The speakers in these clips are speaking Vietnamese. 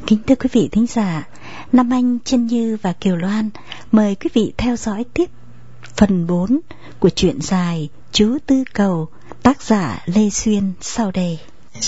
Kính thưa quý vị thính giả, Nam Anh, Chân Như và Kiều Loan mời quý vị theo dõi tiếp phần 4 của truyện dài Chú Tư Cầu, tác giả Lê Xuyên sau đây.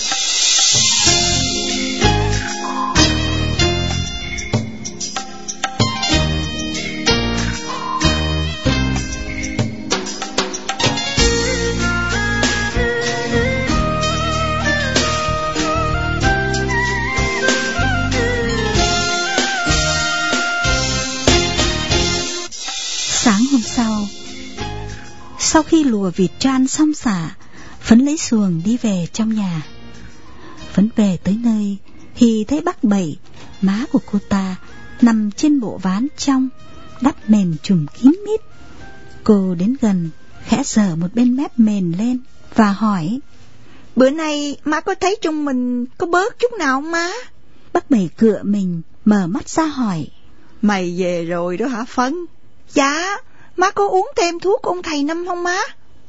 Sáng hôm sau khi lùa vịt cho ăn xong xả, Phấn lấy xuồng đi về trong nhà. Phấn về tới nơi thì thấy bác Bảy, má của cô ta, nằm trên bộ ván trong, đắp mền trùm kín mít. Cô đến gần, khẽ giở một bên mép mền lên và hỏi: "Bữa nay má có thấy trong mình có bớt chút nào không má?" Bác Bảy cựa mình, mở mắt ra hỏi: "Mày về rồi đó hả Phấn?" "Dạ, má có uống thêm thuốc của ông thầy Năm không má?"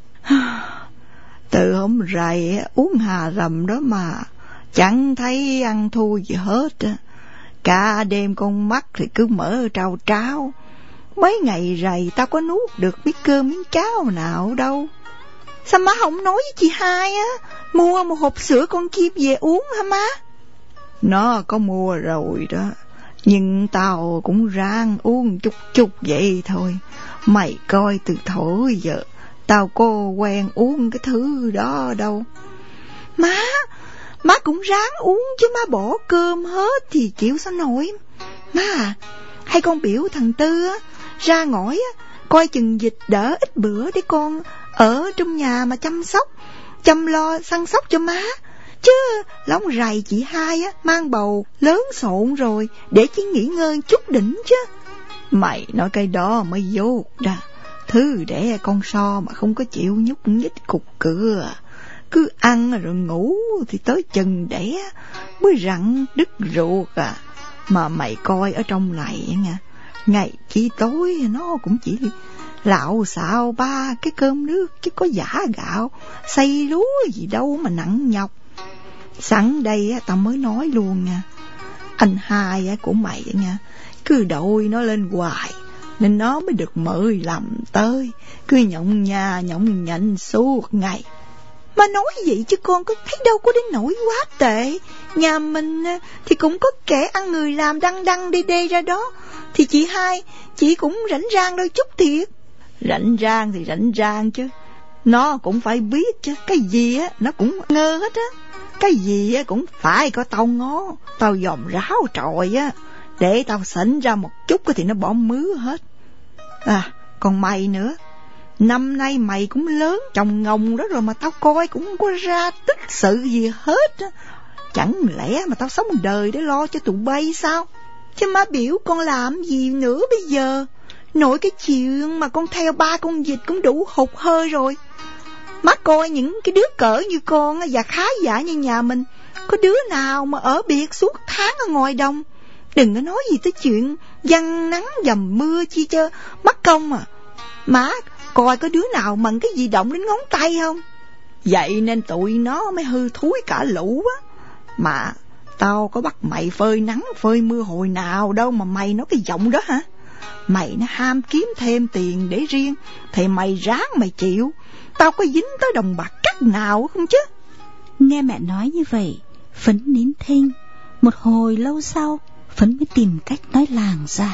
"Từ hôm rày uống hà rầm đó mà chẳng thấy ăn thua gì hết. Cả đêm con mắt thì cứ mở trao trao. Mấy ngày rày tao có nuốt được miếng cơm miếng cháo nào đâu." "Sao má không nói với chị Hai á, mua một hộp sữa con chim về uống hả má?" "Nó có mua rồi đó, nhưng tao cũng ráng uống chút chút vậy thôi. Mày coi từ thổ giờ tao có quen uống cái thứ đó đâu." Má cũng ráng uống chứ má bỏ cơm hết thì chịu sao nổi. Má à, hay con biểu thằng Tư á, ra ngõi á, coi chừng dịch đỡ ít bữa để con ở trong nhà mà chăm lo săn sóc cho má. Chứ lóng rày chị Hai á, mang bầu lớn xộn rồi, để chỉ nghỉ ngơi chút đỉnh chứ." "Mày nói cái đó mới vô ra. Thứ để con so mà không có chịu nhúc nhích cục cửa, cứ ăn rồi ngủ thì tới chừng đẻ mới rặn đứt ruột à. Mà mày coi ở trong này nha, ngày chi tối nó cũng chỉ lạo xạo ba cái cơm nước chứ có giả gạo xay lúa gì đâu mà nặng nhọc. Sẵn đây tao mới nói luôn nha, anh Hai của mày nha, cứ đội nó lên hoài nên nó mới được mời làm tới, cứ nhộng nhà nhộng nhạnh suốt ngày." "Má nói vậy chứ con có thấy đâu có đến nỗi quá tệ. Nhà mình thì cũng có kẻ ăn người làm đăng đê ra đó, thì chị Hai chị cũng rảnh rang đôi chút thiệt." "Rảnh rang thì rảnh rang chứ, nó cũng phải biết chứ, cái gì á nó cũng ngơ hết á. Cái gì á cũng phải có tao ngó, tao dòm ráo tròi á, để tao xỉn ra một chút thì nó bỏ mứa hết. À, còn mày nữa, năm nay mày cũng lớn chồng ngồng đó rồi mà tao coi cũng không có ra tích sự gì hết á. Chẳng lẽ mà tao sống đời để lo cho tụi bay sao?" "Chứ má biểu con làm gì nữa bây giờ? Nội cái chuyện mà con theo ba con vịt cũng đủ hụt hơi rồi. Má coi những cái đứa cỡ như con và khá giả như nhà mình, có đứa nào mà ở biệt suốt tháng ở ngoài đồng. Đừng có nói gì tới chuyện giăng nắng dầm mưa chi chơ mất công à. Má coi có đứa nào mần cái gì động đến ngón tay không? Vậy nên tụi nó mới hư thúi cả lũ á. Mà tao có bắt mày phơi nắng phơi mưa hồi nào đâu mà mày nói cái giọng đó hả? Mày nó ham kiếm thêm tiền để riêng thì mày ráng mày chịu. Tao có dính tới đồng bạc cắt nào không chứ?" Nghe mẹ nói như vậy, Phấn nín thinh. Một hồi lâu sau, Phấn mới tìm cách nói làng ra: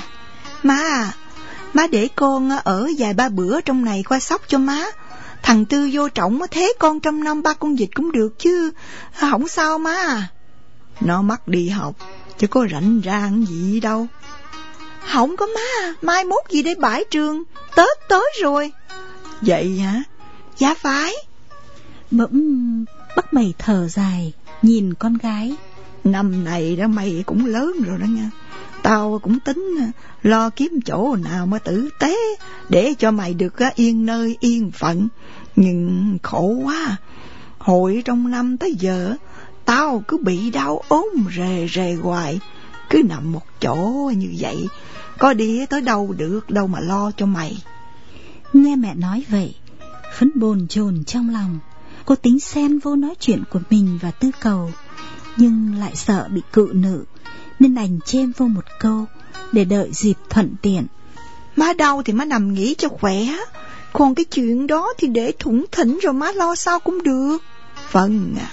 Má để con ở vài ba bữa trong này qua sóc cho má. Thằng Tư vô trọng thế con trăm năm ba con vịt cũng được chứ, không sao má à." "Nó mắc đi học chứ có rảnh rang gì đâu." "Không có má, mai mốt gì để bãi trường, Tết tới rồi." "Vậy hả?" "Dạ phải." Bỗng bác Bảy thở dài nhìn con gái: "Năm này đó mày cũng lớn rồi đó nha. Tao cũng tính lo kiếm chỗ nào mà tử tế để cho mày được yên nơi yên phận. Nhưng khổ quá, hồi trong năm tới giờ tao cứ bị đau ốm rề hoài, cứ nằm một chỗ như vậy, có đi tới đâu được đâu mà lo cho mày." Nghe mẹ nói vậy, Phấn bồn chồn trong lòng. Cô tính xen vô nói chuyện của mình và Tư Cầu, nhưng lại sợ bị cự nữ, nên đành chêm vô một câu để đợi dịp thuận tiện. Má đau thì má nằm nghỉ cho khỏe, còn cái chuyện đó thì để thủng thỉnh rồi má lo sao cũng được. Vâng à,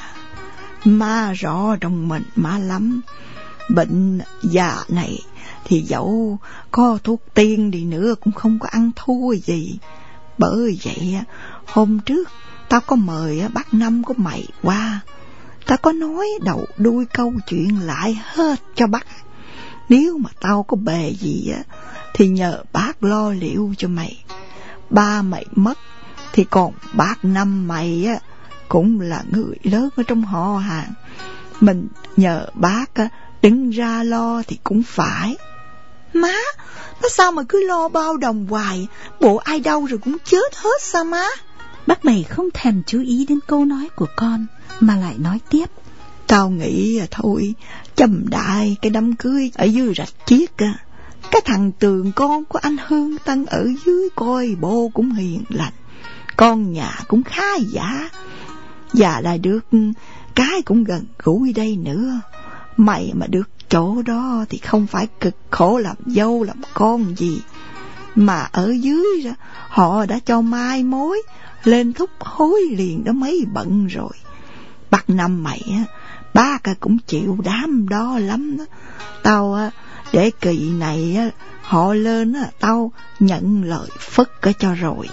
má rõ trong mình má lắm. Bệnh già này thì dẫu có thuốc tiên đi nữa cũng không có ăn thua gì. Bởi vậy hôm trước tao có mời bác Năm của mày qua. Tao có nói đầu đuôi câu chuyện lại hết cho bác. Nếu mà tao có bề gì thì nhờ bác lo liệu cho mày. Ba mày mất thì còn bác Năm mày cũng là người lớn ở trong họ hàng. Mình nhờ bác đứng ra lo thì cũng phải. Má sao mà cứ lo bao đồng hoài, bộ ai đau rồi cũng chết hết sao má? Bác Bảy không thèm chú ý đến câu nói của con mà lại nói tiếp. Tao nghĩ thôi, châm đại cái đám cưới ở dưới Rạch Chiếc cái thằng Tường con của anh Hương Tân ở dưới coi bộ cũng hiền lành, con nhà cũng khá giả, và lại được cái cũng gần gũi đây nữa. Mày mà được chỗ đó thì không phải cực khổ làm dâu làm con gì, mà ở dưới họ đã cho mai mối lên thúc hối liền đó mấy bận rồi. Bác Năm mày bác cũng chịu đám đó lắm đó. Tao để kỳ này họ lên tao nhận lời phất cho rồi.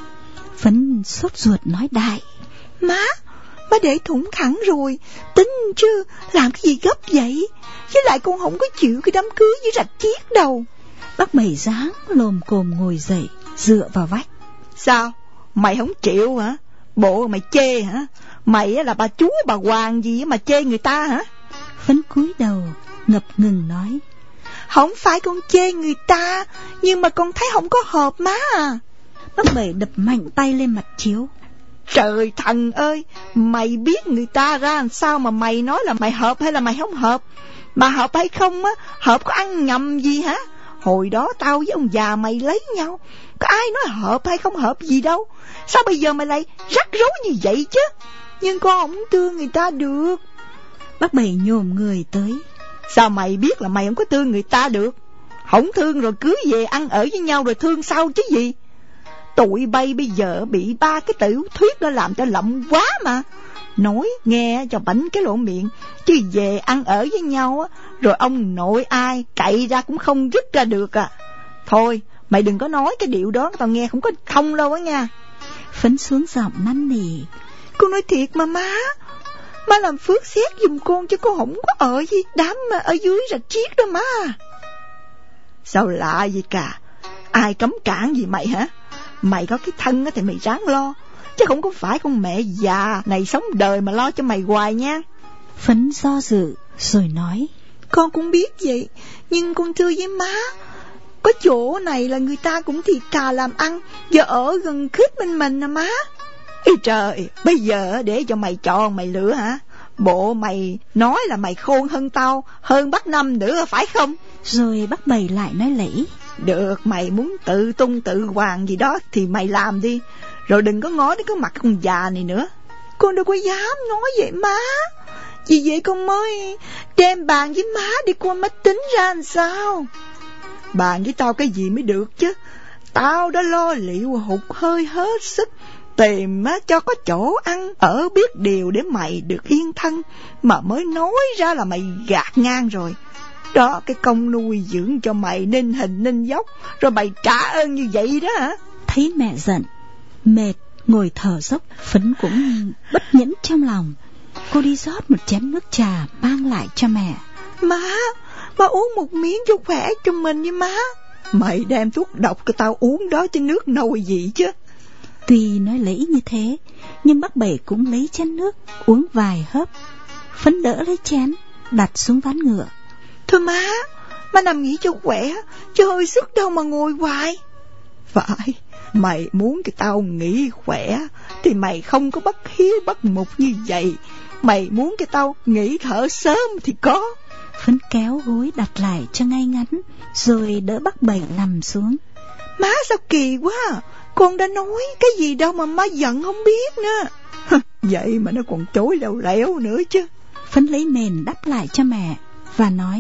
Phấn sốt ruột nói đại. Má để thủng thẳng rồi, tính chứ làm cái gì gấp vậy? Với lại con không có chịu cái đám cưới với Rạch Chiếc đâu. Bác Bảy dáng lồm cồm ngồi dậy, dựa vào vách. Sao? Mày không chịu hả? Bộ mày chê hả? Mày là bà chúa bà hoàng gì mà chê người ta hả? Phấn cúi đầu ngập ngừng nói. Không phải con chê người ta, nhưng mà con thấy không có hợp má à. Bác Bảy đập mạnh tay lên mặt chiếu. Trời thần ơi, mày biết người ta ra làm sao mà mày nói là mày hợp hay là mày không hợp? Mà hợp hay không hợp có ăn nhầm gì hả? Hồi đó tao với ông già mày lấy nhau, có ai nói hợp hay không hợp gì đâu. Sao bây giờ mày lại rắc rối như vậy chứ? Nhưng con không thương người ta được. Bác Bảy nhổm người tới. Sao mày biết là mày không có thương người ta được? Không thương rồi cưới về ăn ở với nhau rồi thương sau chứ gì? Tụi bay bây giờ bị ba cái tiểu thuyết đó làm cho lậm quá mà. Nói nghe cho bảnh cái lỗ miệng, chứ về ăn ở với nhau rồi ông nội ai cậy ra cũng không dứt ra được à. Thôi mày đừng có nói cái điệu đó, tao nghe không có thông đâu á nha. Phấn xuống giọng năn nỉ. Con nói thiệt mà má làm phước xét giùm con, chứ con không có ở với đám mà ở dưới Rạch Chiếc đó má. Sao lạ gì cả? Ai cấm cản gì mày hả? Mày có cái thân thì mày ráng lo, chứ không có phải con mẹ già này sống đời mà lo cho mày hoài nha. Phấn do dự rồi nói. Con cũng biết vậy, nhưng con thưa với má, có chỗ này là người ta cũng thiệt thà làm ăn, giờ ở gần khít bên mình nè má. Ê trời, bây giờ để cho mày chọn mày lựa hả? Bộ mày nói là mày khôn hơn tao, hơn bác Năm nữa phải không? Rồi bác Bảy lại nói lẫy. Được, mày muốn tự tung tự hoàng gì đó thì mày làm đi, rồi đừng có ngó đến cái mặt con già này nữa. Con đâu có dám nói vậy má. Vì vậy con mới đem bàn với má để con mới tính ra làm sao. Bàn với tao cái gì mới được chứ? Tao đã lo liệu hụt hơi hết sức tìm cho có chỗ ăn ở biết điều để mày được yên thân, mà mới nói ra là mày gạt ngang rồi. Đó, cái công nuôi dưỡng cho mày nên hình nên dốc, rồi mày trả ơn như vậy đó hả? Thấy mẹ giận, mệt, ngồi thở dốc, Phấn cũng bất nhẫn trong lòng. Cô đi rót một chén nước trà mang lại cho mẹ. Má uống một miếng cho khỏe cho mình đi má. Mày đem thuốc độc cho tao uống đó chứ nước nồi gì chứ. Tuy nói lấy như thế, nhưng bác Bảy cũng lấy chén nước uống vài hớp. Phấn đỡ lấy chén, đặt xuống ván ngựa. Thôi má nằm nghỉ cho khỏe, chứ hơi sức đâu mà ngồi hoài. Phải, mày muốn cái tao nghỉ khỏe thì mày không có bất hiếu bất mục như vậy. Mày muốn cái tao nghỉ thở sớm thì có. Phấn kéo gối đặt lại cho ngay ngắn, rồi đỡ bác Bảy nằm xuống. Má sao kỳ quá à? Con đã nói cái gì đâu mà má giận không biết nữa. Vậy mà nó còn chối leo lẻo nữa chứ. Phấn lấy mền đắp lại cho mẹ và nói.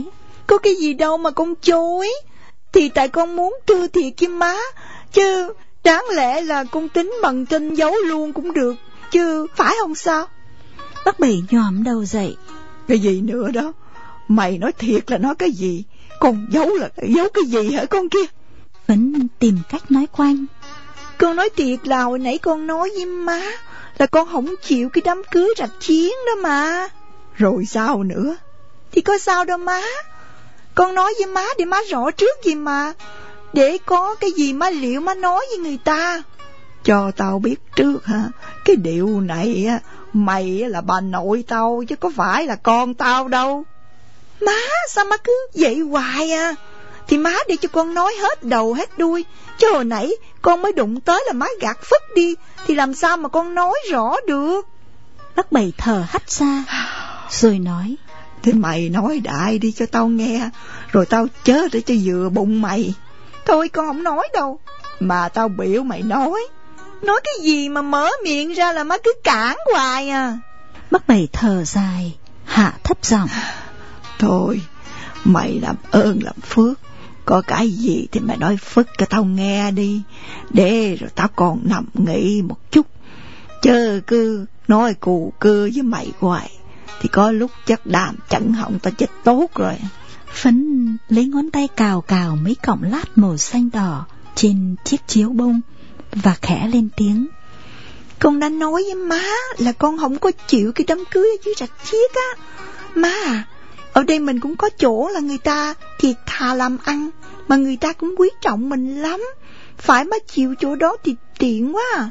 Có cái gì đâu mà con chối. Thì tại con muốn thưa thiệt với má, chứ đáng lẽ là con tính bằng tin giấu luôn cũng được, chứ phải không sao? Bác Bảy nhòm đầu dậy. Cái gì nữa đó? Mày nói thiệt là nói cái gì? Con giấu là giấu cái gì hả con kia? Phấn tìm cách nói quanh. Con nói thiệt là hồi nãy con nói với má là con không chịu cái đám cưới Rạch Chiếng đó mà. Rồi sao nữa? Thì có sao đâu má. Con nói với má để má rõ trước gì mà. Để có cái gì má liệu má nói với người ta. Cho tao biết trước hả? Cái điều này mày là bà nội tao chứ có phải là con tao đâu. Má, sao má cứ vậy hoài à? Thì má để cho con nói hết đầu hết đuôi. Chứ hồi nãy con mới đụng tới là má gạt phất đi, thì làm sao mà con nói rõ được? Bác Bảy thở hắt ra rồi nói. Thế mày nói đại đi cho tao nghe, rồi tao chết để cho vừa bụng mày. Thôi con không nói đâu, mà tao biểu mày nói. Nói cái gì mà mở miệng ra là má cứ cản hoài à. Bác Bảy thở dài, hạ thấp giọng. Thôi, mày làm ơn làm phước, có cái gì thì mày nói phức cho tao nghe đi, để rồi tao còn nằm nghỉ một chút. Chứ cứ nói cù cưa với mày hoài thì có lúc chắc đàm chẳng họng tao chết tốt rồi. Phấn lấy ngón tay cào cào mấy cọng lát màu xanh đỏ trên chiếc chiếu bông và khẽ lên tiếng. Con đã nói với má là con không có chịu cái đám cưới ở dưới Rạch Chiếc á. Má à, ở đây mình cũng có chỗ là người ta thiệt thà làm ăn, mà người ta cũng quý trọng mình lắm. Phải má chịu chỗ đó thì tiện quá à.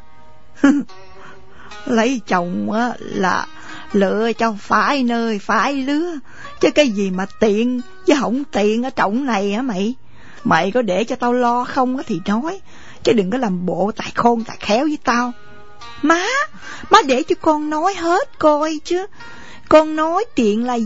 Lấy chồng á là lựa cho phải nơi phải lứa, chứ cái gì mà tiện chứ không tiện ở trọng này hả mày? Mày có để cho tao lo không thì nói, chứ đừng có làm bộ tài khôn tài khéo với tao. Má để cho con nói hết coi chứ. Con nói tiện là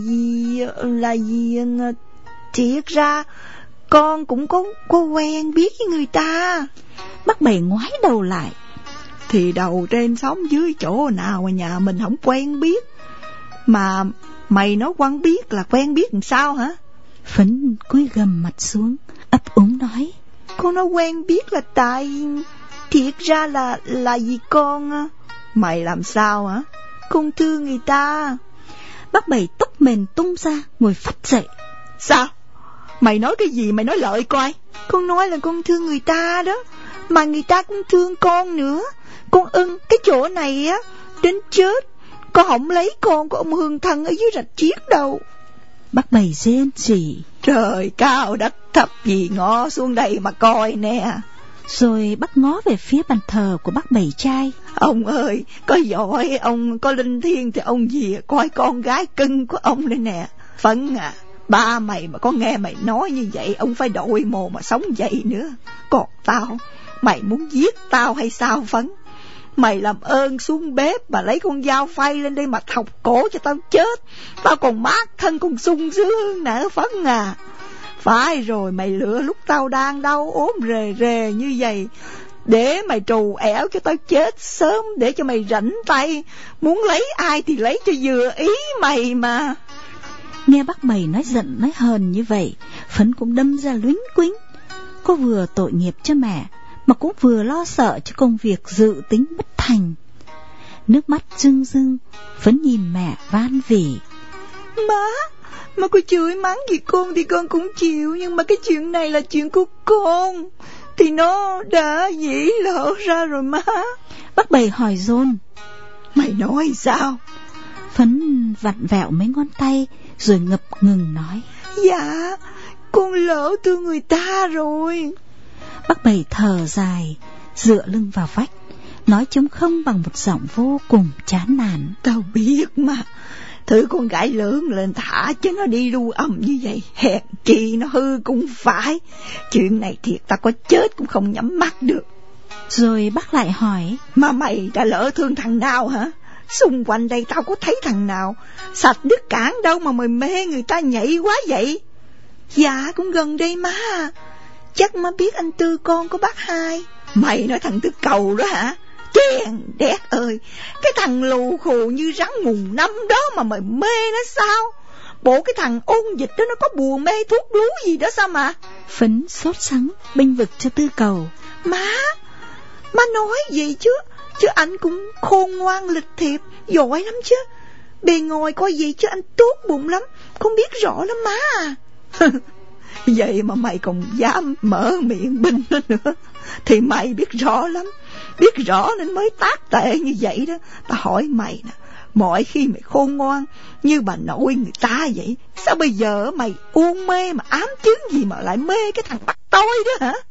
gì thiệt ra con cũng có quen biết với người ta. Bác Bảy ngoái đầu lại. Thì đầu trên xóm dưới chỗ nào mà nhà mình không quen biết. Mà mày nói quen biết là quen biết làm sao hả? Phấn cúi gằm mặt xuống, ấp úng nói. Con nói quen biết là tại thiệt ra là vì con. Mày làm sao hả? Con thương người ta. Bác Bảy tóc mền tung ra, ngồi phắt dậy. Sao? Mày nói cái gì mày nói lợi coi. Con nói là con thương người ta đó, mà người ta cũng thương con nữa. Con ưng cái chỗ này á đến chết, con không lấy con của ông Hương Thân ở dưới Rạch Chiếc đâu. Bác Bảy rên rỉ. Trời cao đất thấp gì ngó xuống đây mà coi nè. Rồi bác ngó về phía bàn thờ của bác Bảy trai. Ông ơi, có giỏi ông có linh thiêng thì ông về coi con gái cưng của ông đây nè. Phấn à, ba mày mà có nghe mày nói như vậy, ông phải đội mồ mà sống dậy nữa. Còn tao, mày muốn giết tao hay sao Phấn? Mày làm ơn xuống bếp mà lấy con dao phay lên đây mà thọc cổ cho tao chết. Tao còn mát thân còn sung sướng nở Phấn à. Phải rồi, mày lựa lúc tao đang đau ốm rề rề như vậy để mày trù ẻo cho tao chết sớm, để cho mày rảnh tay, muốn lấy ai thì lấy cho vừa ý mày mà. Nghe bác Bảy nói giận nói hờn như vậy, Phấn cũng đâm ra luính quính. Cô vừa tội nghiệp cho mẹ mà cũng vừa lo sợ cho công việc dự tính bất thành. Nước mắt rưng rưng, Phấn nhìn mẹ van vỉ. Má cô chửi mắng gì con thì con cũng chịu, nhưng mà cái chuyện này là chuyện của con, thì nó đã dĩ lỡ ra rồi má. Bác Bảy hỏi dồn. Mày nói sao? Phấn vặn vẹo mấy ngón tay rồi ngập ngừng nói. Dạ, con lỡ thương người ta rồi. Bác Bảy thở dài, dựa lưng vào vách, nói trống không bằng một giọng vô cùng chán nản. Tao biết mà, thứ con gái lớn lên thả chứ nó đi lưu âm như vậy, hèn chi nó hư cũng phải. Chuyện này thiệt ta có chết cũng không nhắm mắt được. Rồi bác lại hỏi. Mà mày đã lỡ thương thằng nào hả? Xung quanh đây tao có thấy thằng nào sạch đứt cản đâu mà mày mê người ta nhảy quá vậy? Dạ cũng gần đây má. Chắc má biết anh Tư con của bác Hai. Mày nói thằng Tư Cầu đó hả? Chèn đét ơi, cái thằng lù khù như rắn mùng năm đó mà mày mê nó sao? Bộ cái thằng ôn dịch đó nó có bùa mê thuốc lú gì đó sao mà? Phấn sốt sắng bênh vực cho Tư Cầu. Má nói gì chứ anh cũng khôn ngoan lịch thiệp, giỏi lắm chứ. Bề ngoài coi gì chứ anh tốt bụng lắm, không biết rõ lắm má à. Vậy mà mày còn dám mở miệng binh nó nữa, thì mày biết rõ lắm, biết rõ nên mới tác tệ như vậy đó. Ta hỏi mày nè, mọi khi mày khôn ngoan như bà nội người ta vậy, sao bây giờ mày uống mê mà ám chứng gì mà lại mê cái thằng bắt tôi đó hả?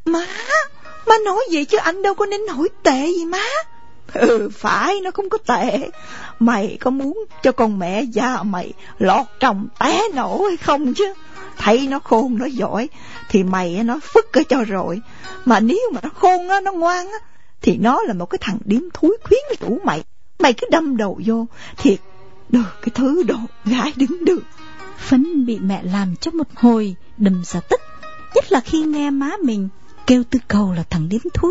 Má nói vậy chứ anh đâu có nên nổi tệ gì má. Phải, nó không có tệ. Mày có muốn cho con mẹ già mày lọt trồng té nổ hay không chứ? Thấy nó khôn, nó giỏi thì mày nó phức ở cho rồi. Mà nếu mà nó khôn á, nó ngoan á, thì nó là một cái thằng điếm thúi khuyến rũ mày. Mày cứ đâm đầu vô, thiệt được cái thứ đồ gái đứng được. Phấn bị mẹ làm cho một hồi đâm ra tức, nhất là khi nghe má mình kêu Tư Cầu là thằng điếm thúi.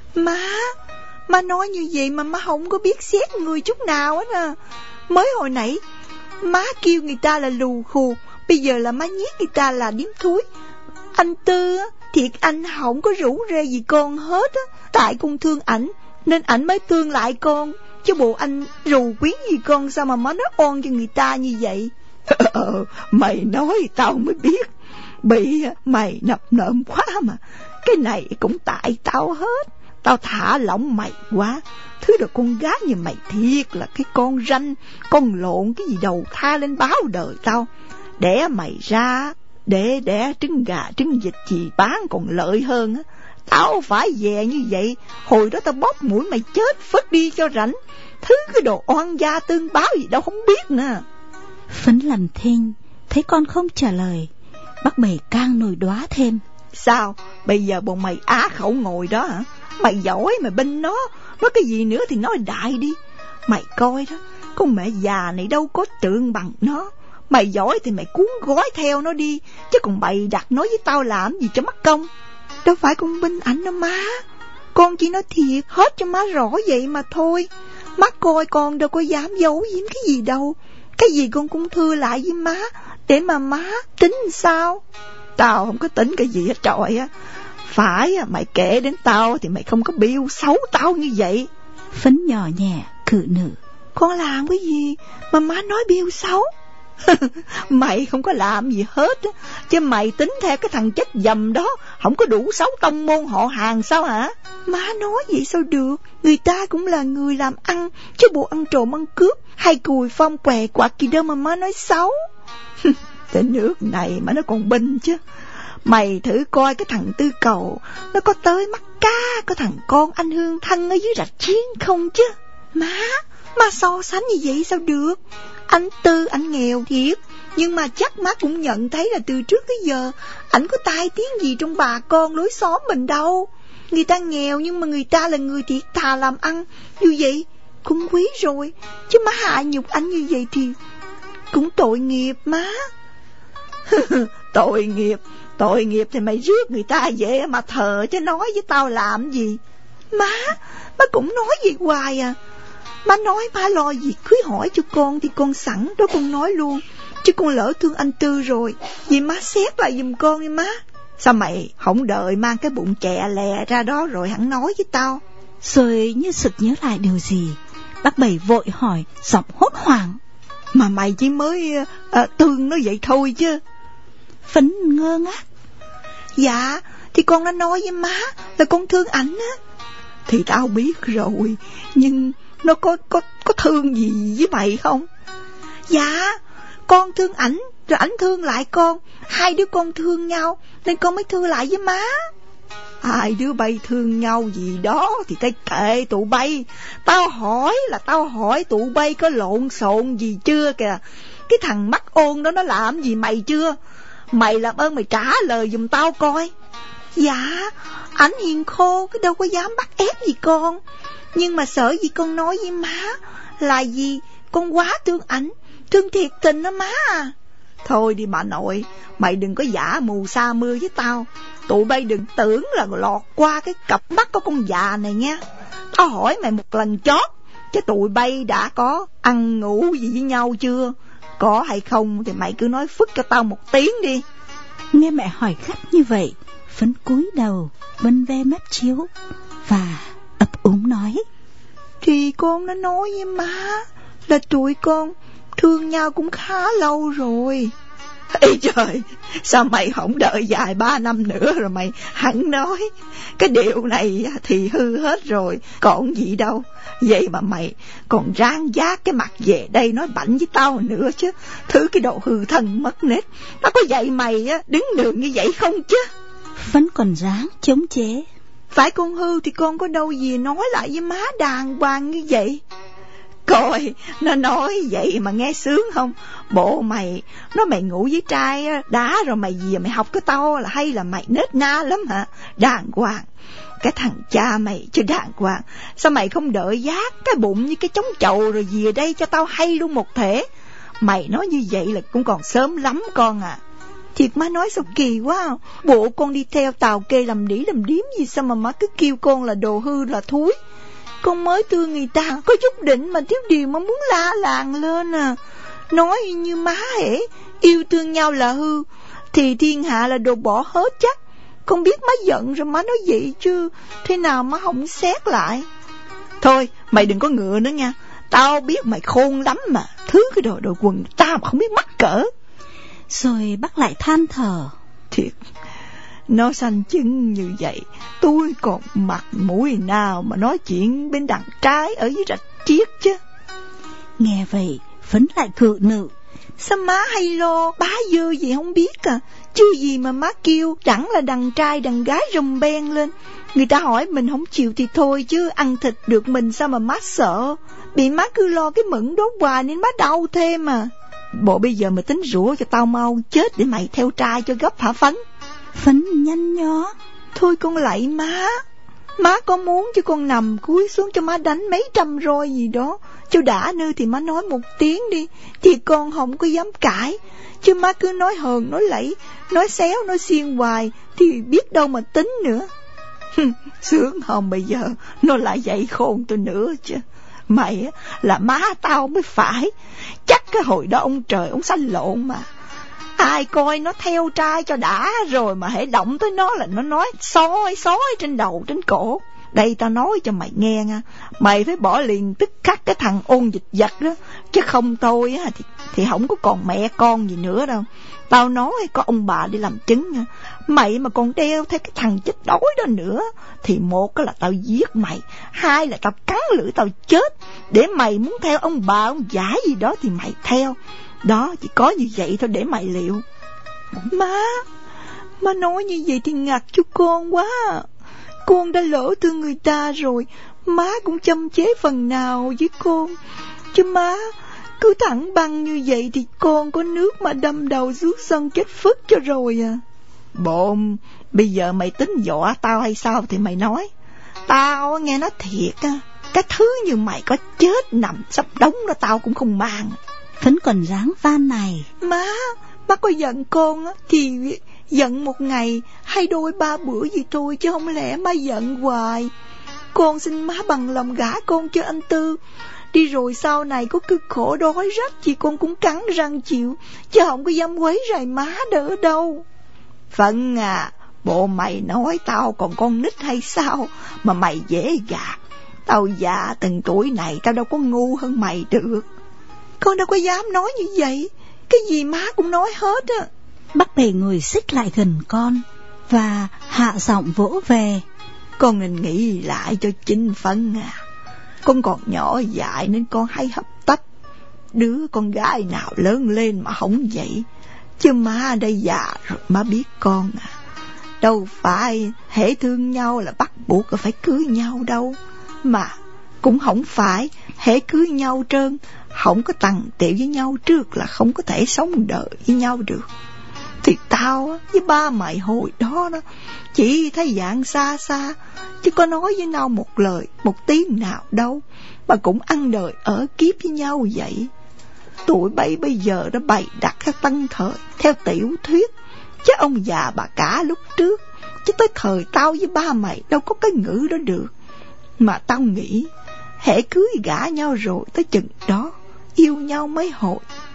Má nói như vậy mà má không có biết xét người chút nào hết à. Mới hồi nãy má kêu người ta là lù khù, bây giờ là má nhét người ta là điếm thúi. Anh Tư thiệt anh không có rủ rê gì con hết á, tại con thương ảnh nên ảnh mới thương lại con, chứ bộ anh rù quyến gì con sao mà má nói oan cho người ta như vậy. Mày nói tao mới biết, bị mày nập nợm quá mà. Cái này cũng tại tao hết. Tao thả lỏng mày quá. Thứ đồ con gái như mày thiệt là cái con ranh, con lộn cái gì đầu tha lên báo đời tao. Đẻ mày ra để đẻ trứng gà trứng vịt gì bán còn lợi hơn á. Tao phải về như vậy, hồi đó tao bóp mũi mày chết phất đi cho rảnh. Thứ cái đồ oan gia tương báo gì đâu không biết nè. Phấn làm thinh, thấy con không trả lời, bác Bảy càng nổi đoá thêm. Sao bây giờ bọn mày á khẩu ngồi đó hả? Mày giỏi mày binh nó cái gì nữa thì nói đại đi. Mày coi đó, con mẹ già này đâu có trượng bằng nó. Mày giỏi thì mày cuốn gói theo nó đi, chứ còn bày đặt nói với tao làm gì cho mắc công. Đâu phải con binh ảnh đâu má, con chỉ nói thiệt hết cho má rõ vậy mà thôi. Má coi con đâu có dám giấu giếm cái gì đâu. Cái gì con cũng thưa lại với má, để mà má tính sao. Tao không có tính cái gì hết trọi á. Phải mày kể đến tao thì mày không có biêu xấu tao như vậy. Phấn nhỏ nhẹ cự nữ. Con làm cái gì mà má nói biêu xấu? Mày không có làm gì hết á, chứ mày tính theo cái thằng chết dầm đó không có đủ xấu tông môn họ hàng sao hả? Má nói vậy sao được, người ta cũng là người làm ăn, chứ bộ ăn trộm ăn cướp hay cùi phong què quạt gì đâu mà má nói xấu. Cái nước này mà nó còn binh chứ. Mày thử coi cái thằng Tư Cầu, nó có tới mắt cá có thằng con anh Hương Thân ở dưới rạch Chiến không chứ. Má so sánh như vậy sao được. Anh Tư ảnh nghèo thiệt, nhưng mà chắc má cũng nhận thấy là từ trước tới giờ ảnh có tai tiếng gì trong bà con lối xóm mình đâu. Người ta nghèo nhưng mà người ta là người thiệt thà làm ăn, như vậy cũng quý rồi. Chứ má hạ nhục anh như vậy thì cũng tội nghiệp má. Tội nghiệp thì mày rước người ta về mà thờ, chứ nói với tao làm gì. Má cũng nói vậy hoài à. Má nói má lo gì cưới hỏi cho con thì con sẵn đó con nói luôn, chứ con lỡ thương anh Tư rồi, vì má xét lại giùm con đi má. Sao mày không đợi mang cái bụng chẹ lè ra đó rồi hẳn nói với tao? Rồi như sực nhớ lại điều gì, bác Bảy vội hỏi giọng hốt hoảng. Mà mày chỉ mới thương nó vậy thôi chứ? Phấn ngơ ngác. Dạ thì con đã nói với má là con thương ảnh á. Thì tao biết rồi, nhưng nó có thương gì với mày không? Dạ con thương ảnh, rồi ảnh thương lại con, hai đứa con thương nhau nên con mới thương lại với má. Hai đứa bay thương nhau gì đó thì tay kệ tụi bay. Tao hỏi tụi bay có lộn xộn gì chưa kìa. Cái thằng mắc ôn đó nó làm gì mày chưa? Mày làm ơn mày trả lời giùm tao coi. Dạ ảnh hiền khô, cái đâu có dám bắt ép gì con. Nhưng mà sợ gì con nói với má là gì con quá thương ảnh, thương thiệt tình đó má à. Thôi đi bà nội, mày đừng có giả mù sa mưa với tao. Tụi bay đừng tưởng là lọt qua cái cặp mắt của con già này nha. Tao hỏi mày một lần chót, chứ tụi bay đã có ăn ngủ gì với nhau chưa? Có hay không thì mày cứ nói phức cho tao một tiếng đi. Nghe mẹ hỏi gắt như vậy, Phấn cúi đầu vân ve mép chiếu và ấp úng nói: Thì con đã nói với má là tụi con thương nhau cũng khá lâu rồi. Ê trời, sao mày không đợi dài 3 năm nữa rồi mày hẳn nói. Cái điều này thì hư hết rồi, còn gì đâu. Vậy mà mày còn ráng vác cái mặt về đây nói bảnh với tao nữa chứ. Thứ cái đồ hư thân mất nết. Tao có dạy mày đứng đường như vậy không chứ? Phấn còn ráng chống chế: Phải con hư thì con có đâu gì nói lại với má đàng hoàng như vậy. Coi, nó nói vậy mà nghe sướng không? Bộ mày, nói mày ngủ với trai đã rồi mày về mày học cái tao là hay là mày nết na lắm hả? Đàng hoàng. Cái thằng cha mày chứ đàng hoàng. Sao mày không đợi vác cái bụng như cái trống chậu rồi về đây cho tao hay luôn một thể? Mày nói như vậy là cũng còn sớm lắm con à. Thiệt má nói sao kỳ quá không? Bộ con đi theo Tào Kê làm đĩ làm điếm gì sao mà má cứ kêu con là đồ hư là thúi. Con mới thương người ta có chút đỉnh mà thiếu điều mà muốn la làng lên à. Nói như má hễ yêu thương nhau là hư thì thiên hạ là đồ bỏ hết chắc. Con biết má giận rồi má nói vậy chứ thế nào má không xét lại. Thôi mày đừng có ngựa nữa nha. Tao biết mày khôn lắm mà. Thứ cái đồ quần ta mà không biết mắc cỡ. Rồi bác lại than thở: Thiệt, nó xanh chân như vậy, tôi còn mặt mũi nào mà nói chuyện bên đằng trái ở dưới rạch chiếc chứ. Nghe vậy, Phấn lại cự nữ: Sao má hay lo bá dơ gì không biết à? Chứ gì mà má kêu đẳng là đằng trai đằng gái rùm beng lên. Người ta hỏi mình không chịu thì thôi chứ ăn thịt được mình sao mà má sợ. Bị má cứ lo cái mẫn đốt hoài nên má đau thêm mà. Bộ bây giờ mày tính rủa cho tao mau chết để mày theo trai cho gấp hả Phấn? Phấn nhăn nhó: Thôi con lạy má. Má có muốn cho con nằm cúi xuống cho má đánh mấy trăm roi gì đó cho đã nư thì má nói một tiếng đi. Thì con không có dám cãi. Chứ má cứ nói hờn nói lẫy, nói xéo nói xiên hoài thì biết đâu mà tính nữa. Sướng không bây giờ nó lại dạy khôn tôi nữa chứ. Mày là má tao mới phải. Chắc cái hồi đó ông trời ông sanh lộn mà. Ai coi nó theo trai cho đã rồi mà hễ động tới nó là nó nói sói trên đầu trên cổ. Đây tao nói cho mày nghe nha. Mày phải bỏ liền tức khắc cái thằng ôn dịch vật đó. Chứ không tôi á thì không có còn mẹ con gì nữa đâu. Tao nói có ông bà đi làm chứng nha. Mày mà còn đeo theo cái thằng chết đói đó nữa thì một là tao giết mày, hai là tao cắn lưỡi tao chết. Để mày muốn theo ông bà ông giả gì đó thì mày theo. Đó chỉ có như vậy thôi để mày liệu. Má nói như vậy thì ngặt cho con quá. Con đã lỡ thương người ta rồi, má cũng châm chế phần nào với con. Chứ má cứ thẳng băng như vậy thì con có nước mà đâm đầu xuống sân chết phức cho rồi à. Bộ bây giờ mày tính dọa tao hay sao thì mày nói. Tao nghe nói thiệt á, cái thứ như mày có chết nằm sắp đống đó tao cũng không mang. Phấn còn ráng van này: Má có giận con á thì giận một ngày hay đôi 3 bữa gì thôi, chứ không lẽ má giận hoài. Con xin má bằng lòng gả con cho anh Tư. Đi rồi sau này có cực khổ đói rách thì con cũng cắn răng chịu, chứ không có dám quấy rầy má đỡ đâu. Phận à, bộ mày nói tao còn con nít hay sao mà mày dễ gạt. Tao già từng tuổi này tao đâu có ngu hơn mày được. Con đâu có dám nói như vậy. Cái gì má cũng nói hết á. Bác Bề ngồi xích lại gần con và hạ giọng vỗ về: Con nên nghĩ lại cho chính Phấn à. Con còn nhỏ dại nên con hay hấp tấp. Đứa con gái nào lớn lên mà không vậy. Chứ má đây già rồi má biết con à. Đâu phải hễ thương nhau là bắt buộc phải cưới nhau đâu. Mà cũng không phải hễ cưới nhau trơn, không có tằng tiệu với nhau trước là không có thể sống đời với nhau được. Thì tao với ba mày hồi đó chỉ thấy dạng xa xa, chứ có nói với nhau một lời một tiếng nào đâu, mà cũng ăn đời ở kiếp với nhau vậy. Tụi bay bây giờ đã bày đặt các tân thời theo tiểu thuyết, chứ ông già bà cả lúc trước, chứ tới thời tao với ba mày đâu có cái ngữ đó được. Mà tao nghĩ hễ cưới gả nhau rồi tới chừng đó yêu nhau mấy hồi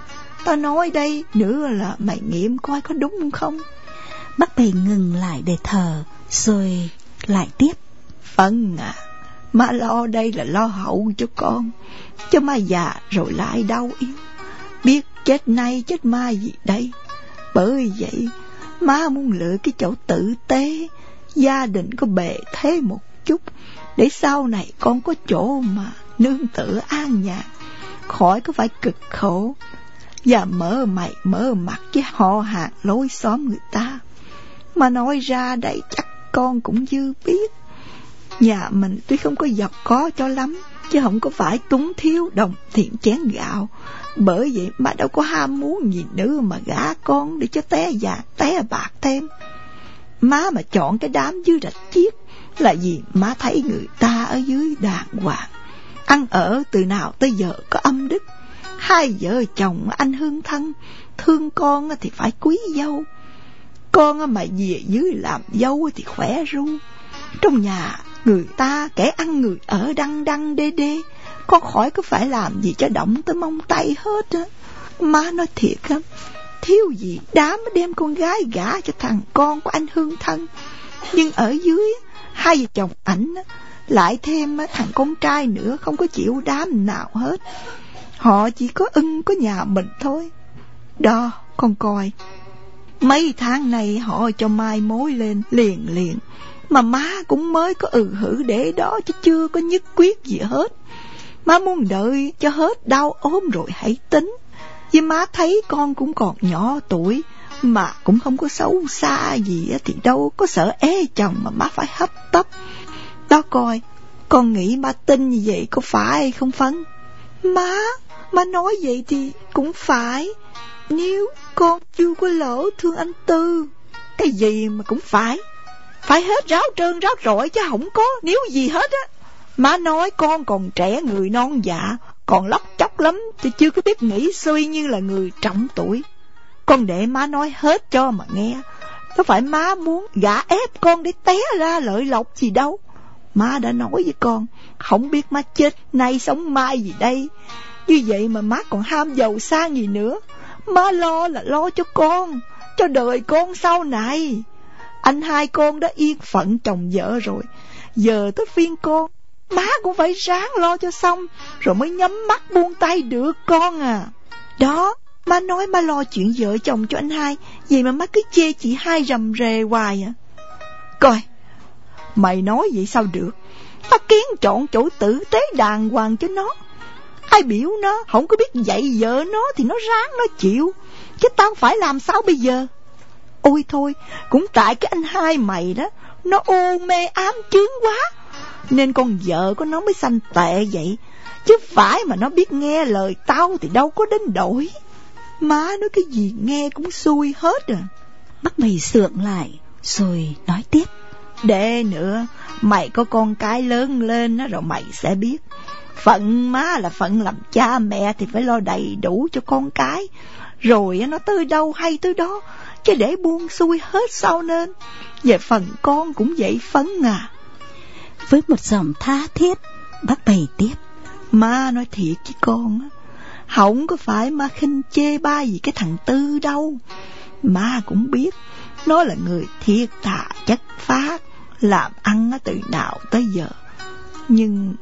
tao nói đây nữa là mày nghiệm coi có đúng không. Bác Bảy ngừng lại để thở, rồi lại tiếp. Phấn à, má lo đây là lo hậu cho con, chứ má già rồi lại đau yếu, biết chết nay chết mai gì đây. Bởi vậy má muốn lựa cái chỗ tử tế, gia đình có bề thế một chút, để sau này con có chỗ mà nương tựa an nhàn, khỏi có phải cực khổ và mở mày mở mặt với họ hàng lối xóm người ta. Mà nói ra đây chắc con cũng dư biết, nhà mình tuy không có giàu có cho lắm, chứ không có phải túng thiếu đồng tiền chén gạo. Bởi vậy má đâu có ham muốn gì nữa mà gả con để cho té vàng té bạc thêm. Má mà chọn cái đám dưới rạch chiếc là vì má thấy người ta ở dưới đàng hoàng, ăn ở từ nào tới giờ có âm đức. Hai vợ chồng anh hương thân, thương con thì phải quý dâu. Con mà về dưới làm dâu thì khỏe ru. Trong nhà người ta kẻ ăn người ở đăng đăng đê đê, con khỏi có phải làm gì cho động tới mông tay hết á. Má nói thiệt á, thiếu gì đám đem con gái gả cho thằng con của anh hương thân. Nhưng ở dưới hai vợ chồng ảnh lại thêm thằng con trai nữa, không có chịu đám nào hết. Họ chỉ có có nhà mình thôi. Đó, con coi, mấy tháng này họ cho mai mối lên liền liền, mà má cũng mới có hử để đó, chứ chưa có nhất quyết gì hết. Má muốn đợi cho hết đau ốm rồi hãy tính. Vì má thấy con cũng còn nhỏ tuổi, mà cũng không có xấu xa gì, thì đâu có sợ ế chồng mà má phải hấp tấp. Đó coi, con nghĩ má tin như vậy có phải không Phấn? Má nói vậy thì cũng phải, nếu con chưa có lỡ thương anh Tư. Cái gì mà cũng phải hết ráo trơn ráo rọi, chứ không có nếu gì hết á. Má nói con còn trẻ, người non dạ, còn lóc chóc lắm, thì chưa có biết nghĩ suy như là người trọng tuổi. Con để má nói hết cho mà nghe. Có phải má muốn gả ép con để té ra lợi lộc gì đâu. Má đã nói với con, không biết má chết nay sống mai gì đây. Như vậy mà má còn ham giàu sang gì nữa. Má lo là lo cho con, cho đời con sau này. Anh hai con đã yên phận chồng vợ rồi, giờ tới phiên con, má cũng phải ráng lo cho xong, rồi mới nhắm mắt buông tay được con à. Đó, má nói má lo chuyện vợ chồng cho anh hai, vậy mà má cứ chê chị hai rầm rề hoài à. Coi, mày nói vậy sao được. Tao kiến chọn chỗ tử tế đàng hoàng cho nó. Ai biểu nó không có biết dạy vợ nó thì nó ráng nó chịu, chứ tao phải làm sao bây giờ. Ôi thôi, cũng tại cái anh hai mày đó, nó ô mê ám chướng quá, nên con vợ của nó mới sanh tệ vậy. Chứ phải mà nó biết nghe lời tao thì đâu có đến đổi. Má nói cái gì nghe cũng xui hết à. Bác Bảy sượng lại rồi nói tiếp. Để nữa, mày có con cái lớn lên rồi mày sẽ biết. Phận má là phận làm cha mẹ thì phải lo đầy đủ cho con cái, rồi nó tới đâu hay tới đó, chứ để buông xuôi hết sao nên. Về phần con cũng vậy Phấn à. Với một giọng tha thiết, bác Bảy tiếp. Má nói thiệt với con á, không có phải má khinh chê ba gì cái thằng Tư đâu. Má cũng biết nó là người thiệt thà chất phác, làm ăn từ nào tới giờ. Nhưng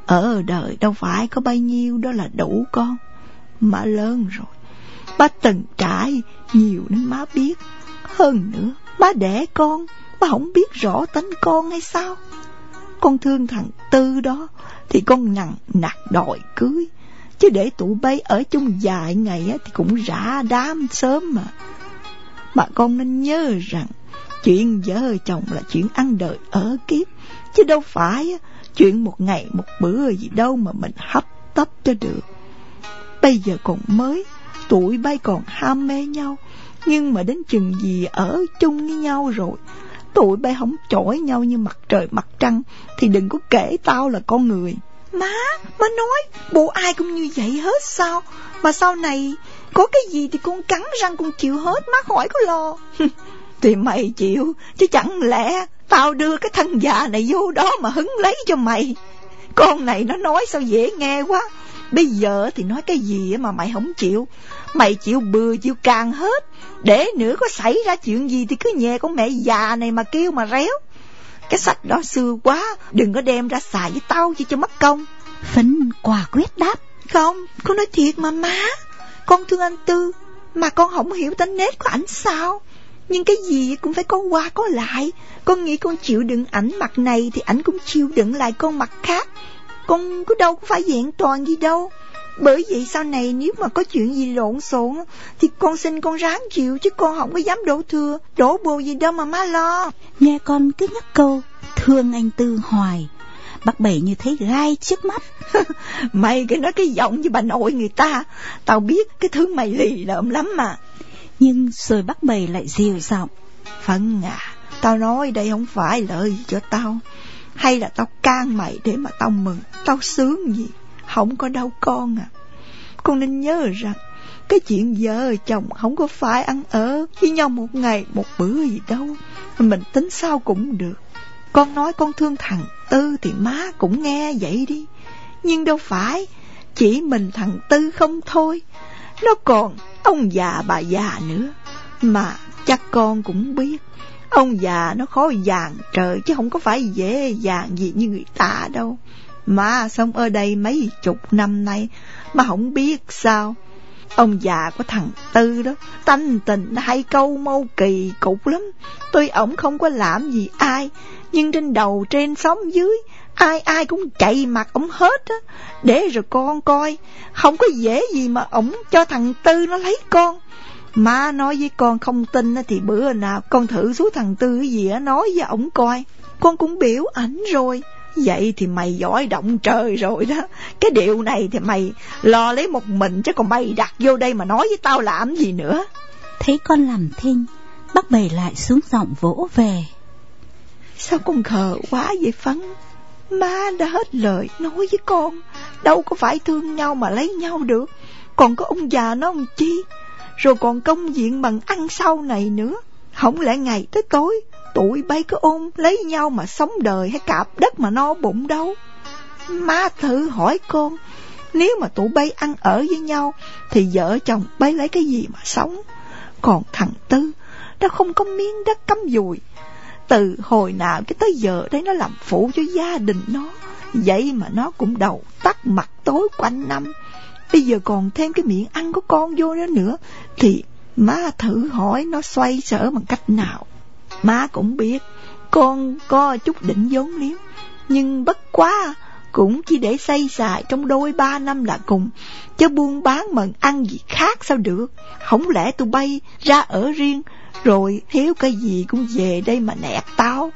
ở đời đâu phải có bao nhiêu đó là đủ con. Má lớn rồi, má từng trải nhiều nên má biết. Hơn nữa, má đẻ con, má không biết rõ tính con hay sao. Con thương thằng Tư đó thì con nặng nặc đòi cưới, chứ để tụi bay ở chung vài ngày thì cũng rã đám sớm mà. Mà con nên nhớ rằng chuyện vợ chồng là chuyện ăn đời ở kiếp, chứ đâu phải chuyện một ngày một bữa gì đâu mà mình hấp tấp cho được. Bây giờ còn mới, tụi bay còn ham mê nhau, nhưng mà đến chừng gì ở chung với nhau rồi, tụi bay không chổi nhau như mặt trời mặt trăng, thì đừng có kể tao là con người. Má nói bộ ai cũng như vậy hết sao? Mà sau này có cái gì thì con cắn răng con chịu hết, má khỏi có lo. Thì mày chịu, chứ chẳng lẽ tao đưa cái thân già này vô đó mà hứng lấy cho mày? Con này nó nói sao dễ nghe quá. Bây giờ thì nói cái gì mà mày không chịu. Mày chịu bừa chịu càng hết. Để nữa có xảy ra chuyện gì thì cứ nhè con mẹ già này mà kêu mà réo. Cái sách đó xưa quá, đừng có đem ra xài với tao chỉ cho mất công. Phấn quả quyết đáp. Không, con nói thiệt mà má. Con thương anh Tư, mà con không hiểu tính nết của ảnh sao. Nhưng cái gì cũng phải có qua có lại. Con nghĩ con chịu đựng ảnh mặt này thì ảnh cũng chịu đựng lại con mặt khác. Con có đâu có phải vẹn toàn gì đâu. Bởi vậy sau này nếu mà có chuyện gì lộn xộn thì con xin con ráng chịu, chứ con không có dám đổ thừa đổ bồ gì đâu mà má lo. Nghe con cứ nhắc câu thương anh Tư hoài, bác Bảy như thấy gai trước mắt. Mày cứ nói cái giọng như bà nội người ta. Tao biết cái thứ mày lì lợm lắm mà. Nhưng rồi bác Bảy lại dịu giọng. Phấn à, tao nói đây không phải lợi gì cho tao, hay là tao can mày để mà tao mừng, tao sướng gì. Không có đâu con à. Con nên nhớ rằng cái chuyện vợ chồng không có phải ăn ở với nhau một ngày một bữa gì đâu. Mình tính sao cũng được. Con nói con thương thằng Tư thì má cũng nghe vậy đi. Nhưng đâu phải chỉ mình thằng Tư không thôi. Nó còn ông già bà già nữa. Mà chắc con cũng biết ông già nó khó dàn trời, chứ không có phải dễ dàng gì như người ta đâu. Mà sống ở đây mấy chục năm nay mà không biết sao. Ông già của thằng Tư đó tánh tình hay câu mâu kỳ cục lắm. Tuy ổng không có làm gì ai, nhưng trên đầu trên xóm dưới ai ai cũng chạy mặt ổng hết á. Để rồi con coi, không có dễ gì mà ổng cho thằng Tư nó lấy con. Má nói với con không tin thì bữa nào con thử xuống thằng Tư cái gì á, nói với ổng coi. Con cũng biểu ảnh rồi. Vậy thì mày giỏi động trời rồi đó. Cái điều này thì mày lo lấy một mình, chứ còn mày đặt vô đây mà nói với tao làm gì nữa. Thấy con làm thinh, bác Bảy lại xuống giọng vỗ về. Sao con khờ quá vậy Phấn? Má đã hết lời nói với con. Đâu có phải thương nhau mà lấy nhau được. Còn có ông già nó làm chi. Rồi còn công diện bằng ăn sau này nữa. Không lẽ ngày tới tối tụi bay cứ ôm lấy nhau mà sống đời, hay cạp đất mà no bụng đâu. Má thử hỏi con, nếu mà tụi bay ăn ở với nhau thì vợ chồng bay lấy cái gì mà sống. Còn thằng Tư nó không có miếng đất cắm dùi. Từ hồi nào cái tới giờ đấy nó làm phụ cho gia đình nó. Vậy mà nó cũng đầu tắt mặt tối quanh năm. Bây giờ còn thêm cái miệng ăn của con vô đó nữa, thì má thử hỏi nó xoay sở bằng cách nào. Má cũng biết con có chút định vốn liếng, nhưng bất quá cũng chỉ để xây xài trong đôi 3 năm là cùng, chứ buôn bán mà ăn gì khác sao được. Không lẽ tụi bay ra ở riêng rồi thiếu cái gì cũng về đây mà nẹt tao.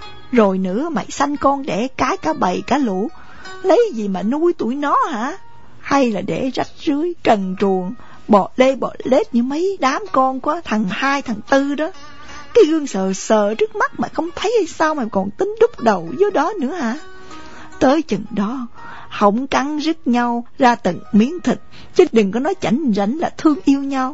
Rồi nữa mày sanh con đẻ cái cả bầy cả lũ, lấy gì mà nuôi tụi nó hả? Hay là để rách rưới trần truồng bò lê bò lết như mấy đám con của thằng Hai thằng Tư đó. Cái gương sờ sờ trước mắt mà không thấy hay sao mà còn tính đúc đầu vô đó nữa hả? Tới chừng đó không cắn rứt nhau ra từng miếng thịt, chứ đừng có nói chảnh rảnh là thương yêu nhau.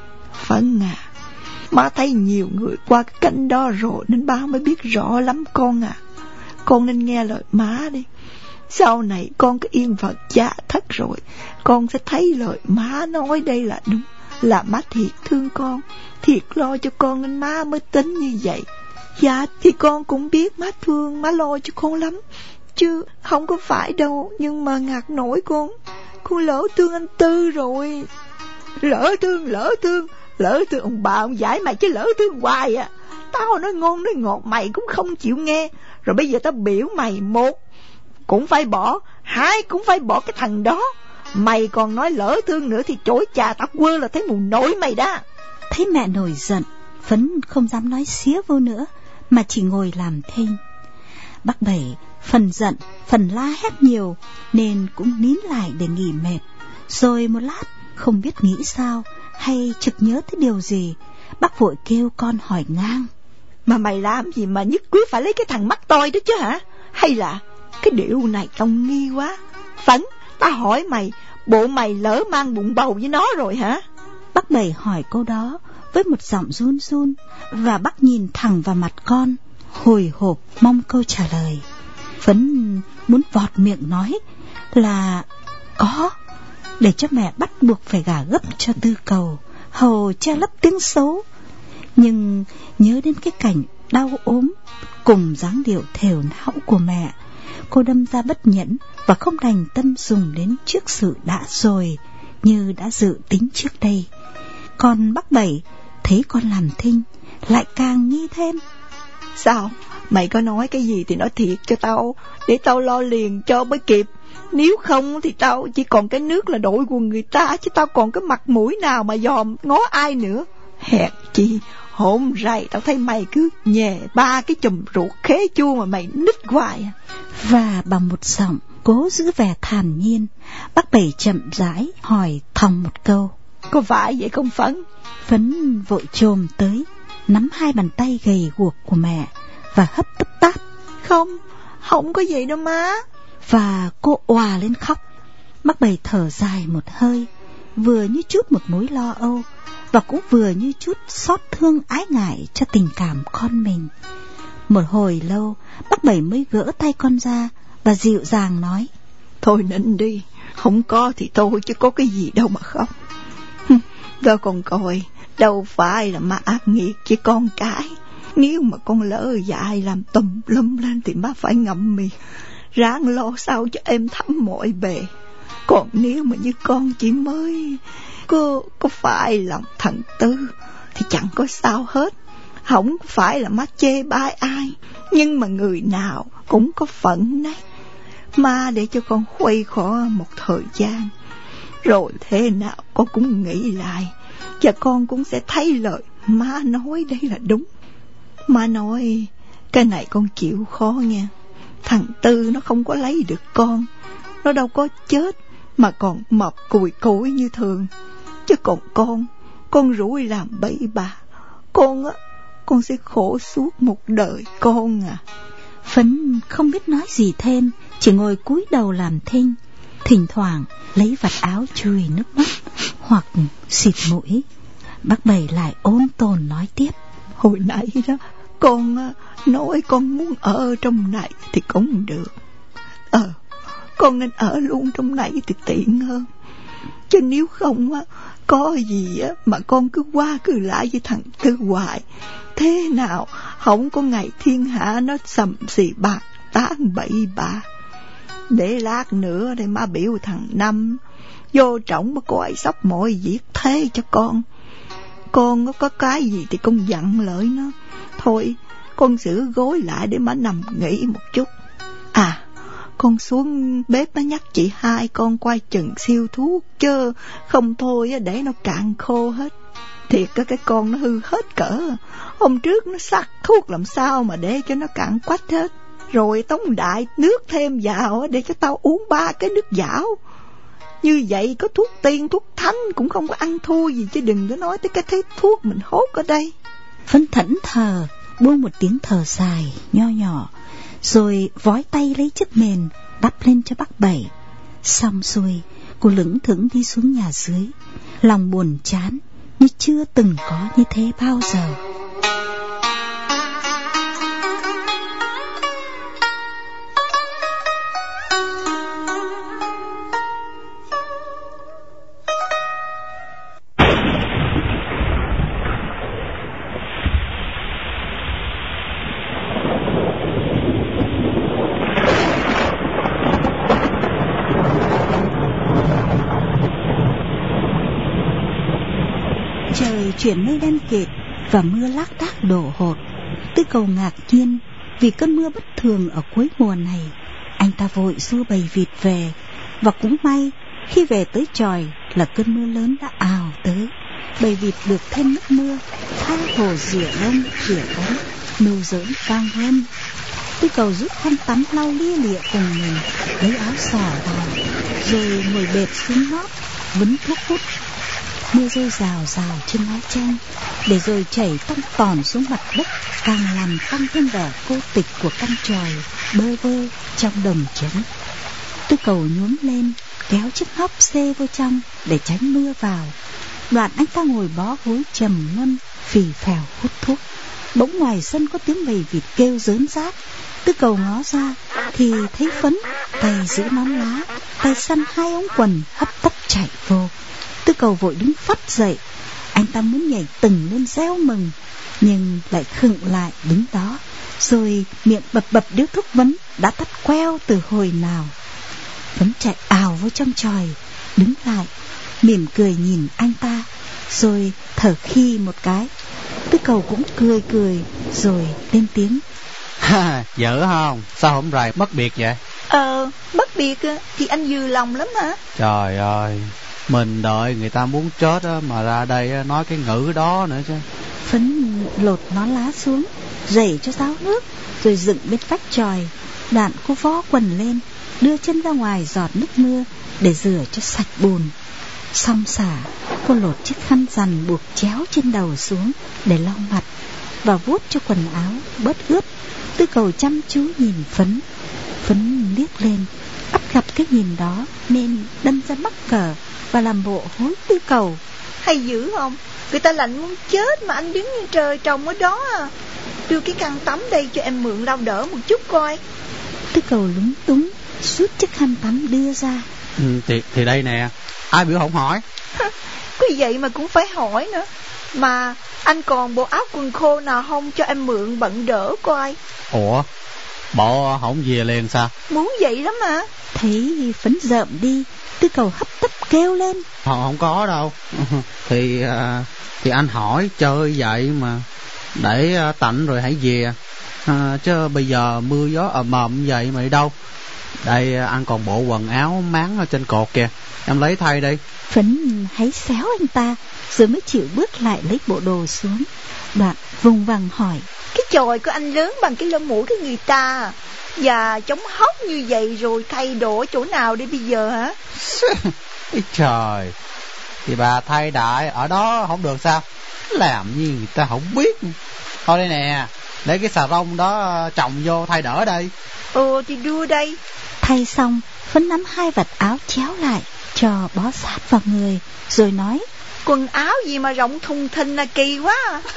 Phấn à, má thấy nhiều người qua cái cảnh đó rồi nên ba mới biết rõ lắm con à. Con nên nghe lời má đi. Sau này con cứ yên phận cha thất rồi, con sẽ thấy lời má nói đây là đúng. Là má thiệt thương con, thiệt lo cho con nên má mới tính như vậy. Dạ thì con cũng biết má thương, má lo cho con lắm, chứ không có phải đâu. Nhưng mà ngặt nổi con lỡ thương anh Tư rồi. Lỡ thương ông bà ông giải mày chứ lỡ thương hoài à. Tao nói ngon nói ngọt mày cũng không chịu nghe. Rồi bây giờ tao biểu mày, một cũng phải bỏ, hai cũng phải bỏ cái thằng đó. Mày còn nói lỡ thương nữa thì chối chà tao quơ là thấy mù nổi mày đó. Thấy mẹ nổi giận, Phấn không dám nói xía vô nữa, mà chỉ ngồi làm thinh. Bác Bảy phần giận phần la hét nhiều nên cũng nín lại để nghỉ mệt. Rồi một lát không biết nghĩ sao hay chực nhớ tới điều gì, bác vội kêu con hỏi ngang. Mà mày làm gì mà nhất quyết phải lấy cái thằng mắt toi đó chứ hả? Hay là cái điệu này trông nghi quá. Phấn, ta hỏi mày, bộ mày lỡ mang bụng bầu với nó rồi hả? Bác Bảy hỏi câu đó với một giọng run run, và bác nhìn thẳng vào mặt con, hồi hộp mong câu trả lời. Phấn muốn vọt miệng nói là có. để cho mẹ bắt buộc phải gả gấp cho Tư Cầu, hầu che lấp tiếng xấu. Nhưng nhớ đến cái cảnh đau ốm cùng dáng điệu thều não của mẹ, cô đâm ra bất nhẫn và không đành tâm dùng đến trước sự đã rồi như đã dự tính trước đây. Còn bác Bảy thấy con làm thinh lại càng nghi thêm. Sao? Mày có nói cái gì thì nói thiệt cho tao, để tao lo liền cho mới kịp. Nếu không thì tao chỉ còn cái nước là đội quần người ta, chứ tao còn cái mặt mũi nào mà dòm ngó ai nữa. Hèn chi hôm rày tao thấy mày cứ nhè 3 cái chùm ruột khế chua mà mày nít hoài à. Và bằng một giọng cố giữ vẻ thản nhiên, bác Bảy chậm rãi hỏi thòng một câu. Có phải vậy không Phấn? Phấn vội chồm tới, nắm 2 bàn tay gầy guộc của mẹ và hấp tấp táp. Không có gì đâu má. Và cô òa lên khóc. Bác Bảy thở dài một hơi, vừa như chút một mối lo âu và cũng vừa như chút xót thương ái ngại cho tình cảm con mình. Một hồi lâu, bác Bảy mới gỡ tay con ra và dịu dàng nói. Thôi nín đi, không có thì thôi chứ có cái gì đâu mà khóc. Đó con coi, đâu phải là má ác nghiệt với con cái. Nếu mà con lỡ dại làm tùm lum lên thì má phải ngậm miệng, ráng lo sao cho êm thấm mọi bề. Còn nếu mà như con chỉ mới có phải lòng thằng Tư thì chẳng có sao hết. Không phải là má chê bai ai, nhưng mà người nào cũng có phận đấy. Má để cho con khuây khỏa một thời gian, rồi thế nào con cũng nghĩ lại, và con cũng sẽ thấy lời má nói đây là đúng. Má nói cái này con chịu khó nha. Thằng Tư nó không có lấy được con, nó đâu có chết mà còn mập cùi cũi như thường. Chứ còn con rủi làm bậy bạ, con sẽ khổ suốt một đời con à. Phấn không biết nói gì thêm, chỉ ngồi cúi đầu làm thinh, thỉnh thoảng lấy vạt áo chùi nước mắt hoặc xịt mũi. Bác Bảy lại ôn tồn nói tiếp. Hồi nãy đó con nói con muốn ở trong này thì cũng được. Con nên ở luôn trong này thì tiện hơn. Chứ nếu không có gì mà con cứ qua cứ lại với thằng Tư hoài, thế nào không có ngày thiên hạ nó sầm xì bạc tán bậy bạ. Để lát nữa để má biểu thằng Năm vô trọng mà coi sóc mọi việc thế cho con. Con có cái gì thì con dặn lời nó. Thôi con giữ gối lại để má nằm nghỉ một chút. Con xuống bếp nó nhắc chị hai con quay chừng siêu thuốc, chứ không thôi để nó cạn khô hết. Thiệt cái con nó hư hết cỡ. Hôm trước nó sắc thuốc làm sao mà để cho nó cạn quách hết. Rồi tống đại nước thêm vào để cho tao uống 3 cái nước dảo. Như vậy có thuốc tiên thuốc thánh cũng không có ăn thua gì, chứ đừng có nói tới cái thế thuốc mình hốt ở đây. Phấn thẫn thờ buông một tiếng thở dài nho nhỏ, rồi vói tay lấy chiếc mền đắp lên cho bác Bảy. Xong xuôi, cô lững thững đi xuống nhà dưới, lòng buồn chán như chưa từng có như thế bao giờ. Trời chuyển mây đen kịt và mưa lác đác đổ hột. Tư Cầu ngạc nhiên vì cơn mưa bất thường ở cuối mùa này. Anh ta vội xua bầy vịt về, và cũng may khi về tới chòi là cơn mưa lớn đã ào tới. Bầy vịt được thêm nước mưa, tha hồ rửa lông rửa cánh, nâu giỡn vang hơn. Tư Cầu rút khăn tắm lau lia lịa cùng mình, lấy áo xỏ vào, rồi ngồi bệt xuống nót vấn thuốc hút. Mưa rơi rào rào trên mái tranh, để rồi chảy tông tòn xuống mặt đất, càng làm tăng thêm vẻ cô tịch của căn chòi bơ vơ trong đồng trống. Tư Cầu nhuốm lên, kéo chiếc hốc xê vô trong để tránh mưa vào. Đoạn anh ta ngồi bó gối trầm ngâm, phì phèo hút thuốc. Bỗng ngoài sân có tiếng bầy vịt kêu rớn rác. Tư Cầu ngó ra thì thấy Phấn tay giữ nón lá, tay săn hai ống quần hấp tấp chạy vô. Tư Cầu vội đứng phắt dậy. Anh ta muốn nhảy từng lên reo mừng, nhưng lại khựng lại đứng đó, rồi miệng bập bập điếu thuốc vấn đã tắt queo từ hồi nào. Vấn chạy ào vô trong chòi, đứng lại, mỉm cười nhìn anh ta, rồi thở khi một cái. Tư Cầu cũng cười cười, rồi lên tiếng: Dở không? Sao hôm rày mất biệt vậy? Mất biệt thì anh vừa lòng lắm hả? Trời ơi, mình đợi người ta muốn chết á, mà ra đây nói cái ngữ đó nữa chứ. Phấn lột nó lá xuống, rẩy cho ráo nước, rồi dựng bên vách chòi. Đoạn cô vó quần lên, đưa chân ra ngoài giọt nước mưa để rửa cho sạch bùn. Xong xả, cô lột chiếc khăn rằn buộc chéo trên đầu xuống để lau mặt và vuốt cho quần áo bớt ướt. Tư Cầu chăm chú nhìn Phấn. Phấn liếc lên, bắt gặp cái nhìn đó nên đâm ra mắc cỡ và làm bộ hối Tư Cầu. Hay dữ không? Người ta lạnh muốn chết mà anh đứng như trời trồng ở đó à. Đưa cái khăn tắm đây cho em mượn lau đỡ một chút coi. Tư Cầu lúng túng rút chiếc khăn tắm đưa ra. Thì đây nè, ai biểu không hỏi? Có vậy mà cũng phải hỏi nữa. Mà anh còn bộ áo quần khô nào không cho em mượn bận đỡ coi. Ủa, bộ không về liền sao? Muốn vậy lắm mà. Thấy Phấn rợm đi, Tư Cầu hấp tấp kêu lên: Không có đâu. Thì anh hỏi chơi vậy mà, để tạnh rồi hãy về. Chứ bây giờ mưa gió ầm ầm vậy mà đi đâu. Đây anh còn bộ quần áo máng ở trên cột kìa, em lấy thay đi. Phấn háy xéo anh ta, rồi mới chịu bước lại lấy bộ đồ xuống. Đoạn vùng vằng hỏi: Cái chòi của anh lớn bằng cái lông mũi của người ta, và chống hốc như vậy rồi thay đồ ở chỗ nào đây bây giờ hả? Trời, thì bà thay đại ở đó không được sao? Làm như người ta không biết. Thôi đây nè, lấy cái xà rông đó trồng vô thay đỡ đây. Thì đưa đây. Thay xong, Phấn nắm hai vạt áo chéo lại cho bó sát vào người, rồi nói: Quần áo gì mà rộng thùng thình là kỳ quá.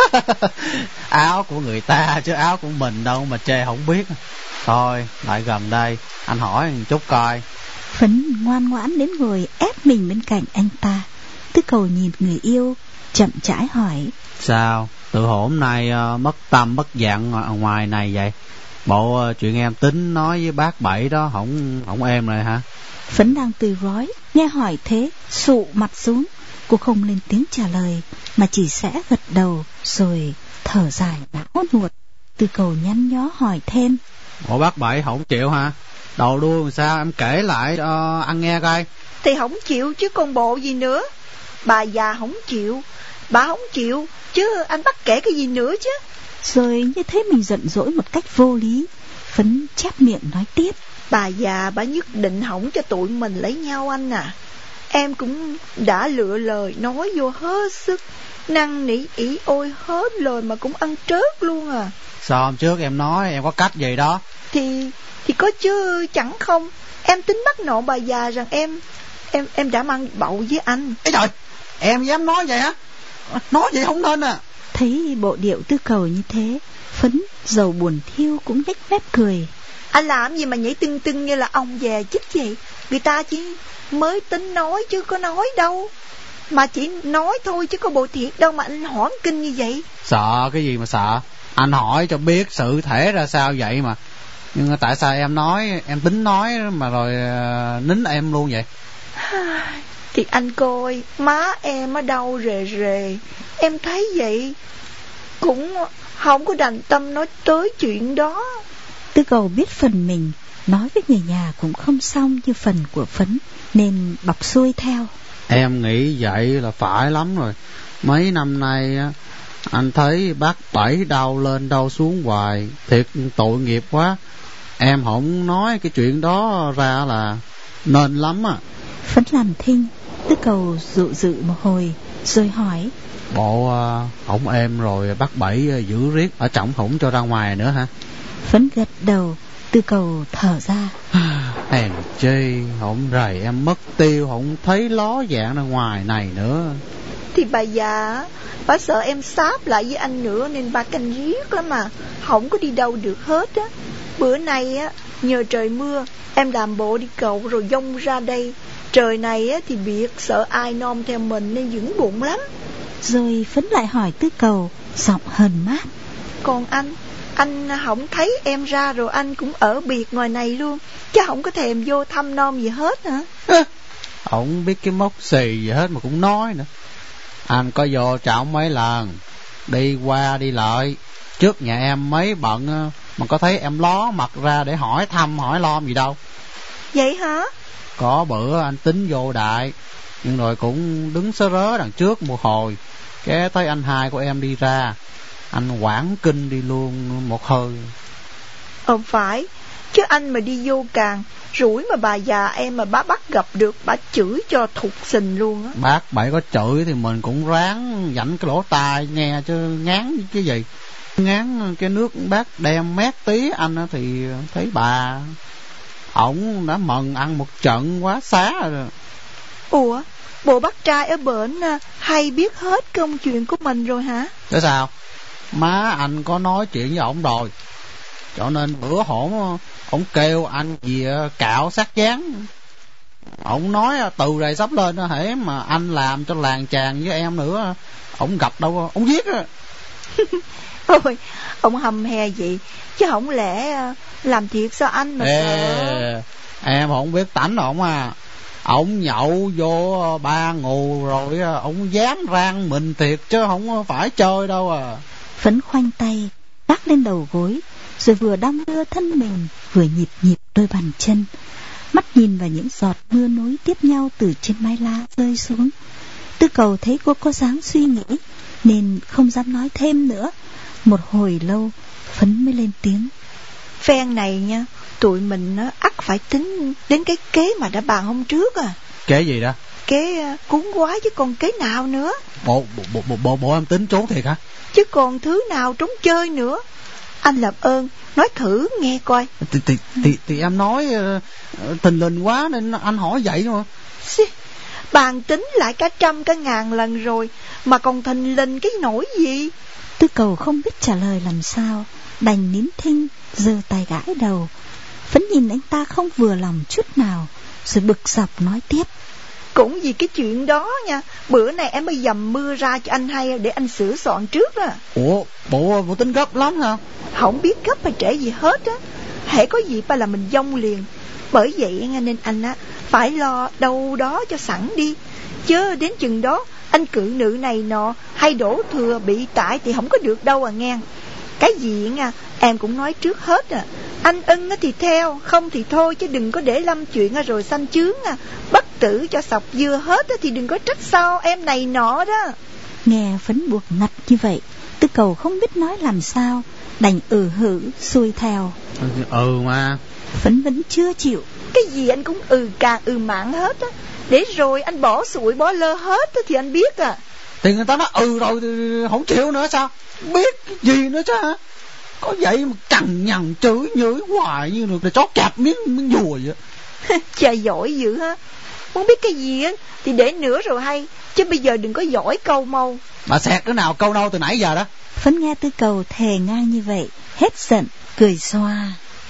Áo của người ta chứ áo của mình đâu mà chê không biết. Thôi lại gần đây, anh hỏi một chút coi. Phấn ngoan ngoãn đến ngồi ép mình bên cạnh anh ta. Tư Cầu nhìn người yêu, chậm rãi hỏi: Sao từ hôm nay mất tâm mất dạng ở ngoài này vậy? Bộ chuyện em tính nói với bác Bảy đó không êm rồi hả? Phấn đang từ rói, nghe hỏi thế sụ mặt xuống. Cô không lên tiếng trả lời, mà chỉ sẽ gật đầu rồi thở dài não nuột. Tư Cầu nhăn nhó hỏi thêm: Ủa bác Bảy không chịu hả? Đầu đuôi làm sao, em kể lại anh nghe coi. Thì không chịu chứ còn bộ gì nữa. Bà già không chịu, bà không chịu, chứ anh bắt kể cái gì nữa chứ. Rồi như thế mình giận dỗi một cách vô lý. Phấn chép miệng nói tiếp: Bà già bà nhất định hỏng cho tụi mình lấy nhau anh à. Em cũng đã lựa lời nói vô hết sức, năn nỉ ỉ ôi hết lời mà cũng ăn trớt luôn à. Sao hôm trước em nói em có cách gì đó? Thì có chứ chẳng không. Em tính bắt nộn bà già rằng em đã mang bầu với anh. Ê trời, em dám nói vậy hả? Nói vậy không nên à. Thấy bộ điệu Tư Cầu như thế, Phấn dầu buồn thiêu cũng nhếch mép cười. Anh làm gì mà nhảy tưng tưng như là ông về chích vậy? Người ta chỉ mới tính nói chứ có nói đâu. Mà chỉ nói thôi chứ có bộ thiệt đâu mà anh hỏi kinh như vậy. Sợ cái gì mà sợ? Anh hỏi cho biết sự thể ra sao vậy mà. Nhưng tại sao em nói, em tính nói mà rồi nín em luôn vậy? Thì anh coi má em ở đâu rề rề, em thấy vậy cũng không có đành tâm nói tới chuyện đó. Tư Cầu biết phần mình nói với người nhà cũng không xong như phần của Phấn, nên bọc xuôi theo. Em nghĩ vậy là phải lắm rồi. Mấy năm nay anh thấy bác Bảy đau lên đau xuống hoài, thiệt tội nghiệp quá. Em không nói cái chuyện đó ra là nên lắm à. Phấn làm thinh. Tư Cầu dụ dự một hồi rồi hỏi: Bộ ổng êm rồi bác Bảy giữ riết ở trọng hổng cho ra ngoài nữa hả? Phấn gật đầu. Tư Cầu thở ra: Hèn chi hổng rầy em mất tiêu, không thấy ló dạng ra ngoài này nữa. Thì bà già bà sợ em sáp lại với anh nữa nên bà canh riết lắm mà không có đi đâu được hết á. Bữa nay á nhờ trời mưa em làm bộ đi cậu rồi dông ra đây. Trời này á, thì biết sợ ai nom theo mình nên vững bụng lắm. Rồi Phấn lại hỏi Tư Cầu, giọng hờn mát. Còn anh không thấy em ra rồi anh cũng ở biệt ngoài này luôn, chứ không có thèm vô thăm nom gì hết hả? Ổng biết cái mốc xì gì hết mà cũng nói nữa. Anh có vô trọng mấy lần, đi qua đi lại, trước nhà em mấy bận mà có thấy em ló mặt ra để hỏi thăm hỏi lom gì đâu. Vậy hả? Có bữa anh tính vô đại, nhưng rồi cũng đứng sớ rớ đằng trước một hồi, cái thấy anh hai của em đi ra, anh quảng kinh đi luôn một hơi. Phải, chứ anh mà đi vô càng rủi mà bà già em mà bá bắt gặp được, bả chửi cho thụt sình luôn á. Bác bảy có chửi thì mình cũng ráng dảnh cái lỗ tai nghe chứ ngán cái gì. Ngán cái nước bác đem mét tí anh thì thấy bà ổng đã mần ăn một trận quá xá rồi. Ủa, bộ bác trai ở bển hay biết hết công chuyện của mình rồi hả? Thế sao? Má anh có nói chuyện với ổng rồi, cho nên bữa hổn ổng kêu anh gì cạo sát dáng. Ổng nói từ này sắp lên hễ mà anh làm cho làng chàng với em nữa, ổng gặp đâu ổng giết á. Ôi, ông hầm hè vậy chứ không lẽ làm thiệt sao anh mà sợ. Em không biết tánh ổng à. Ổng nhậu vô ba ngù rồi ổng dám rang mình thiệt chứ không phải chơi đâu à. Phấn khoanh tay gác lên đầu gối, rồi vừa đong đưa thân mình vừa nhịp nhịp đôi bàn chân, mắt nhìn vào những giọt mưa nối tiếp nhau từ trên mái lá rơi xuống. Tư Cầu thấy cô có dáng suy nghĩ nên không dám nói thêm nữa. Một hồi lâu Phấn mới lên tiếng. Phen này nha, tụi mình ắt phải tính đến cái kế mà đã bàn hôm trước à. Kế gì đó? Kế cuốn quái chứ còn kế nào nữa. Bộ em tính trốn thiệt hả? Chứ còn thứ nào trốn chơi nữa. Anh làm ơn nói thử nghe coi. Thì em nói thình lình quá nên anh hỏi vậy mà. Bàn tính lại cả trăm cả ngàn lần rồi mà còn thình lình cái nỗi gì. Tư Cầu không biết trả lời làm sao, đành nín thinh, giơ tay gãi đầu. Phấn nhìn anh ta không vừa lòng chút nào, rồi bực dọc nói tiếp. Cũng vì cái chuyện đó nha, bữa này em mới dầm mưa ra cho anh hay để anh sửa soạn trước á. Ủa, bộ tính gấp lắm hả? Không biết gấp hay trễ gì hết á, hễ có gì phải là mình dông liền. Bởi vậy nên anh phải lo đâu đó cho sẵn đi, chứ đến chừng đó anh cự nữ này nọ hay đổ thừa bị tại thì không có được đâu à nghe. Cái gì em cũng nói trước hết à. Anh ưng thì theo, không thì thôi, chứ đừng có để lâm chuyện rồi sanh chướng bất tử cho sọc dưa hết thì đừng có trách sao em này nọ đó. Nghe Phấn buộc ngặt như vậy, Tư Cầu không biết nói làm sao, đành hử xuôi theo. Mà Phấn vẫn chưa chịu. Cái gì anh cũng càng mạn hết á, để rồi anh bỏ sụi bỏ lơ hết thì anh biết à. Thì người ta nói rồi thì không chịu nữa sao? Biết cái gì nữa chứ hả? Có vậy mà cằn nhằn chửi nhửi hoài như được là chó chạp miếng dùa vậy. Trời giỏi dữ ha. Muốn biết cái gì á thì để nữa rồi hay, chứ bây giờ đừng có giỏi câu mâu. Bà xẹt đứa nào câu nâu từ nãy giờ đó. Phấn nghe Tư Cầu thề ngang như vậy, hết giận cười xoa.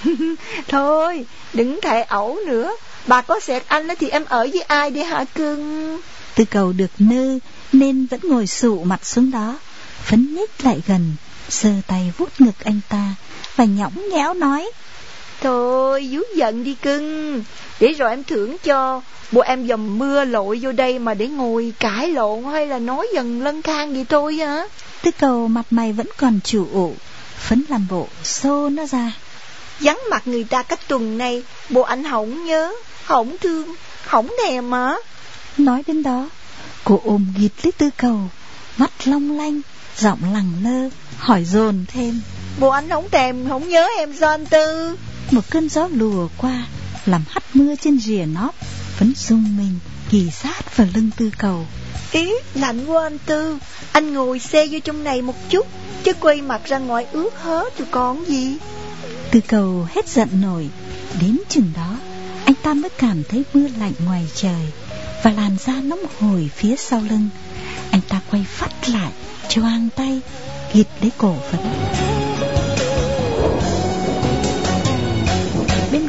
Thôi đừng thề ẩu nữa. Bà có xẹt anh thì em ở với ai để hả cưng? Tư Cầu được nư nên vẫn ngồi sụ mặt xuống đó. Phấn nhích lại gần, giơ tay vuốt ngực anh ta và nhõng nhẽo nói. Thôi vú giận đi cưng, để rồi em thưởng cho. Bộ em dầm mưa lội vô đây mà để ngồi cãi lộn hay là nói dần lân khang gì thôi hả? Tư Cầu mặt mày vẫn còn chủ ụ. Phấn làm bộ xô nó ra. Vắng mặt người ta cách tuần này, bộ anh không nhớ, không thương, không thèm mà. Nói đến đó, cô ôm ghịt lấy Tư Cầu, mắt long lanh, giọng lẳng lơ, hỏi dồn thêm. Bộ anh không thèm, không nhớ em sao anh Tư? Một cơn gió lùa qua, làm hắt mưa trên rìa nóp. Phấn rung mình, ghì sát vào lưng Tư Cầu. Ý, lạnh quá anh Tư. Anh ngồi xe vô trong này một chút, chứ quay mặt ra ngoài ướt hết rồi còn gì. Tư Cầu hết giận nổi. Đến chừng đó, anh ta mới cảm thấy mưa lạnh ngoài trời và làn da nóng hổi phía sau lưng. Anh ta quay phắt lại, choàng tay ghịt lấy cổ Phấn. Bên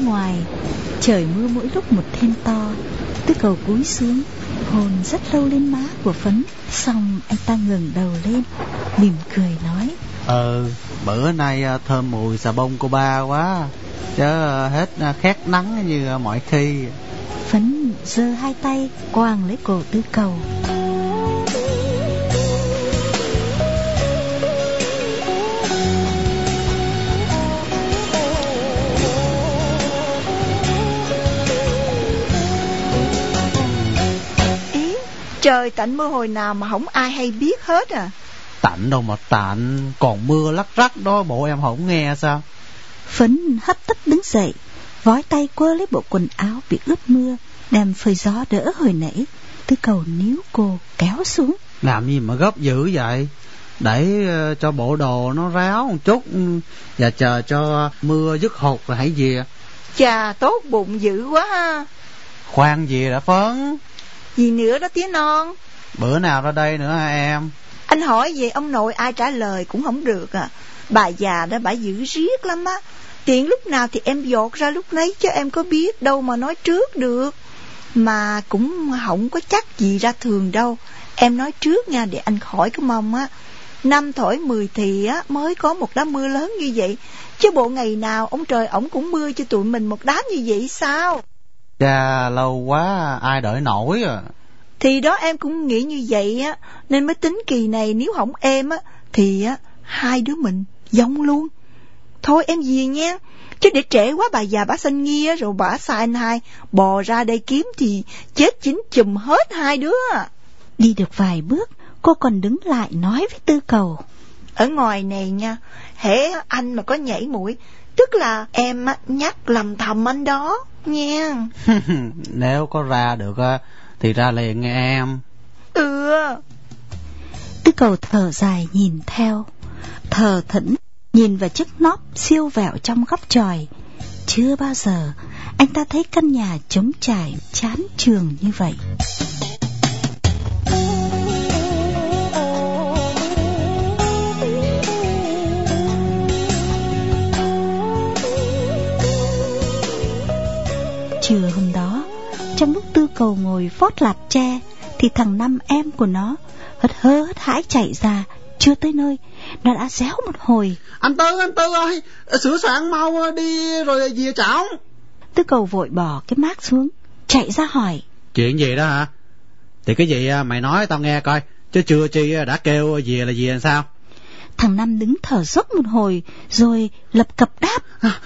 Trời mưa mỗi lúc một thêm to. Tư Cầu cúi xuống hôn rất lâu lên má của Phấn. Xong anh ta ngẩng đầu lên, mỉm cười nói: Bữa nay thơm mùi xà bông cô ba quá, chứ hết khét nắng như mọi khi. Phấn giơ hai tay quàng lấy cổ Tư Cầu. Trời tạnh mưa hồi nào mà không ai hay biết hết à. Tạnh đâu mà tạnh, còn mưa lắc rắc đó, bộ em không nghe sao? Phấn hấp tấp đứng dậy, vói tay quơ lấy bộ quần áo bị ướt mưa, đem phơi gió đỡ hồi nãy. Tư Cầu níu cô kéo xuống. Làm gì mà gấp dữ vậy? Để cho bộ đồ nó ráo một chút, và chờ cho mưa dứt hột rồi hãy về. Chà, tốt bụng dữ quá ha. Khoan gì đã Phấn? Gì nữa đó tía non? Bữa nào ra đây nữa hả em? Anh hỏi về ông nội ai trả lời cũng không được à. Bà già đó bà dữ riết lắm á. Tiện lúc nào thì em dột ra lúc nấy, chứ em có biết đâu mà nói trước được. Mà cũng không có chắc gì ra thường đâu. Em nói trước nha, để anh khỏi cái mong á. 5 thổi 10 thì á mới có một đám mưa lớn như vậy, chứ bộ ngày nào ông trời ổng cũng mưa cho tụi mình một đám như vậy sao? Chà, lâu quá ai đợi nổi à. Thì đó em cũng nghĩ như vậy á, nên mới tính kỳ này nếu không em á thì á hai đứa mình giống luôn. Thôi em về nha, chứ để trễ quá bà già bà sanh nghi rồi bà sai anh hai bò ra đây kiếm thì chết chín chùm hết hai đứa. Đi được vài bước, cô còn đứng lại nói với Tư Cầu: Ở ngoài này nha, hễ anh mà có nhảy mũi, tức là em á nhắc lầm thầm anh đó nha. Nếu có ra được thì ra liền nghe em. Tư Cầu thở dài nhìn theo, thờ thẫn nhìn vào chiếc nóp siêu vẹo trong góc chòi. Chưa bao giờ anh ta thấy căn nhà trống trải chán chường như vậy. Trưa hôm đó, trong lúc Tư Cầu ngồi phót lạt tre, thì thằng Năm em của nó hớt hãi chạy ra. Chưa tới nơi, nó đã réo một hồi: Anh Tư ơi, sửa soạn mau đi rồi về chảo. Tư Cầu vội bỏ cái mác xuống, chạy ra hỏi: Chuyện gì đó hả? Thì cái gì mày nói tao nghe coi, chứ chưa chi đã kêu về là gì làm sao? Thằng Năm đứng thở dốc một hồi rồi lập cập đáp: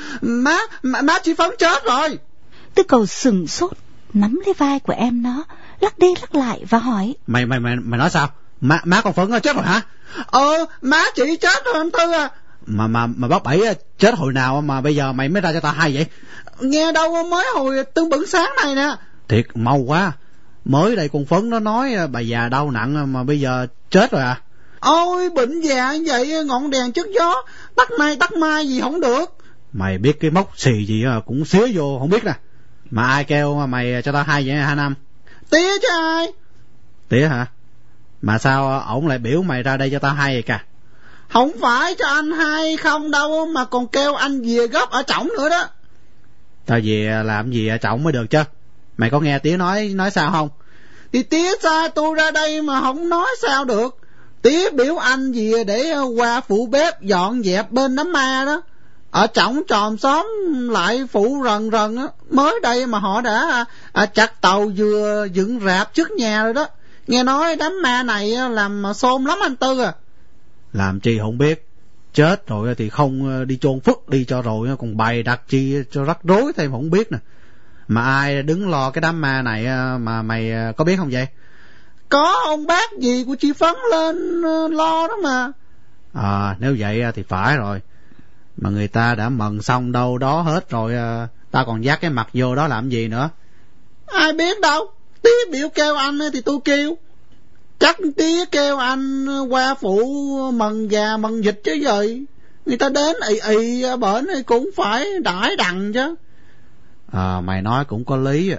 Má chị Phấn chết rồi. Tư Cầu sửng sốt, nắm lấy vai của em nó, lắc đi lắc lại và hỏi: Mày nói sao? Má con Phấn chết rồi hả? Má chị chết rồi anh Tư à. Mà bác Bảy chết hồi nào mà bây giờ mày mới ra cho tao hay vậy? Nghe đâu mới hồi tương bừng sáng này nè. Thiệt mau quá. Mới đây con Phấn nó nói bà già đau nặng mà bây giờ chết rồi à? Ôi bệnh già vậy, ngọn đèn trước gió, tắt mai gì không được. Mày biết cái mốc xì gì cũng xía vô không biết nè. Mà ai kêu mà mày cho tao hay vậy hả Năm? Tía chứ ai? Tía hả? Mà sao ổng lại biểu mày ra đây cho tao hay vậy cả? Không phải cho anh hay không đâu, mà còn kêu anh về gấp ở trỏng nữa đó. Tao về làm gì ở trỏng mới được chứ? Mày có nghe tía nói sao không? Thì tía sai tôi ra đây mà không nói sao được. Tía biểu anh gì để qua phụ bếp dọn dẹp bên đám ma đó. Ở trỏng tròm xóm lại phụ rần á. Mới đây mà họ đã chặt tàu vừa dựng rạp trước nhà rồi đó. Nghe nói đám ma này làm xôn lắm anh Tư à. Làm chi không biết. Chết rồi thì không đi chôn phức đi cho rồi, còn bày đặt chi cho rắc rối thêm không biết nè. Mà ai đứng lo cái đám ma này mà mày có biết không vậy? Có ông bác gì của chị Phấn lên lo đó mà. Nếu vậy thì phải rồi. Mà người ta đã mần xong đâu đó hết rồi, ta còn dắt cái mặt vô đó làm gì nữa? Ai biết đâu. Tía biểu kêu anh thì tôi kêu. Chắc tía kêu anh qua phụ mần già mần dịch chứ gì. Người ta đến ị bển thì cũng phải đãi đằng chứ. Mày nói cũng có lý.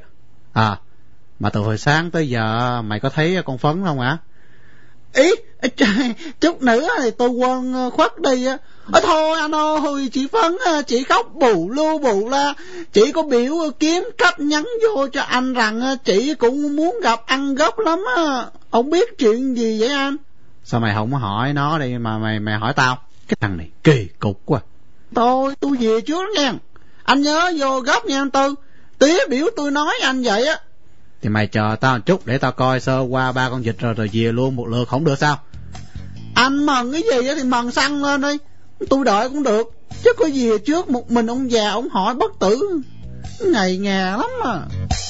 Mà từ hồi sáng tới giờ mày có thấy con Phấn không hả? Ý chút nữa thì tôi quên khuất đi. Thôi anh ơi, chị Phấn chị khóc bù lu bù la. Chị có biểu kiếm cách nhắn vô cho anh rằng chị cũng muốn gặp ăn gốc lắm á. Ông biết chuyện gì vậy anh? Sao mày không hỏi nó đi mà mày hỏi tao? Cái thằng này kỳ cục quá. Thôi tôi về trước nha. Anh nhớ vô gấp nha anh Tư. Tía biểu tôi nói anh vậy á. Thì mày chờ tao một chút để tao coi sơ qua 3 con vịt rồi về luôn một lượt, không được sao? Anh mần cái gì thì mần xăng lên đi, tôi đợi cũng được. Chứ có về trước một mình ông già ông hỏi bất tử, ngày ngà lắm à.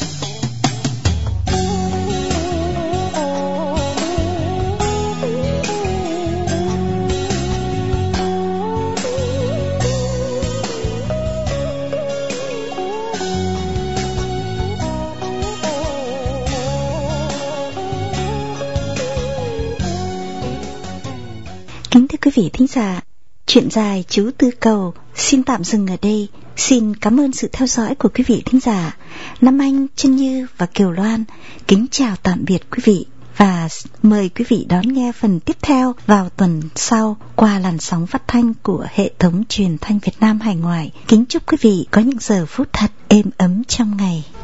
Kính thưa quý vị thính giả, chuyện dài Chú Tư Cầu xin tạm dừng ở đây. Xin cảm ơn sự theo dõi của quý vị thính giả. Nam Anh, Chân Như và Kiều Loan kính chào tạm biệt quý vị và mời quý vị đón nghe phần tiếp theo vào tuần sau qua làn sóng phát thanh của hệ thống truyền thanh Việt Nam hải ngoại. Kính chúc quý vị có những giờ phút thật êm ấm trong ngày.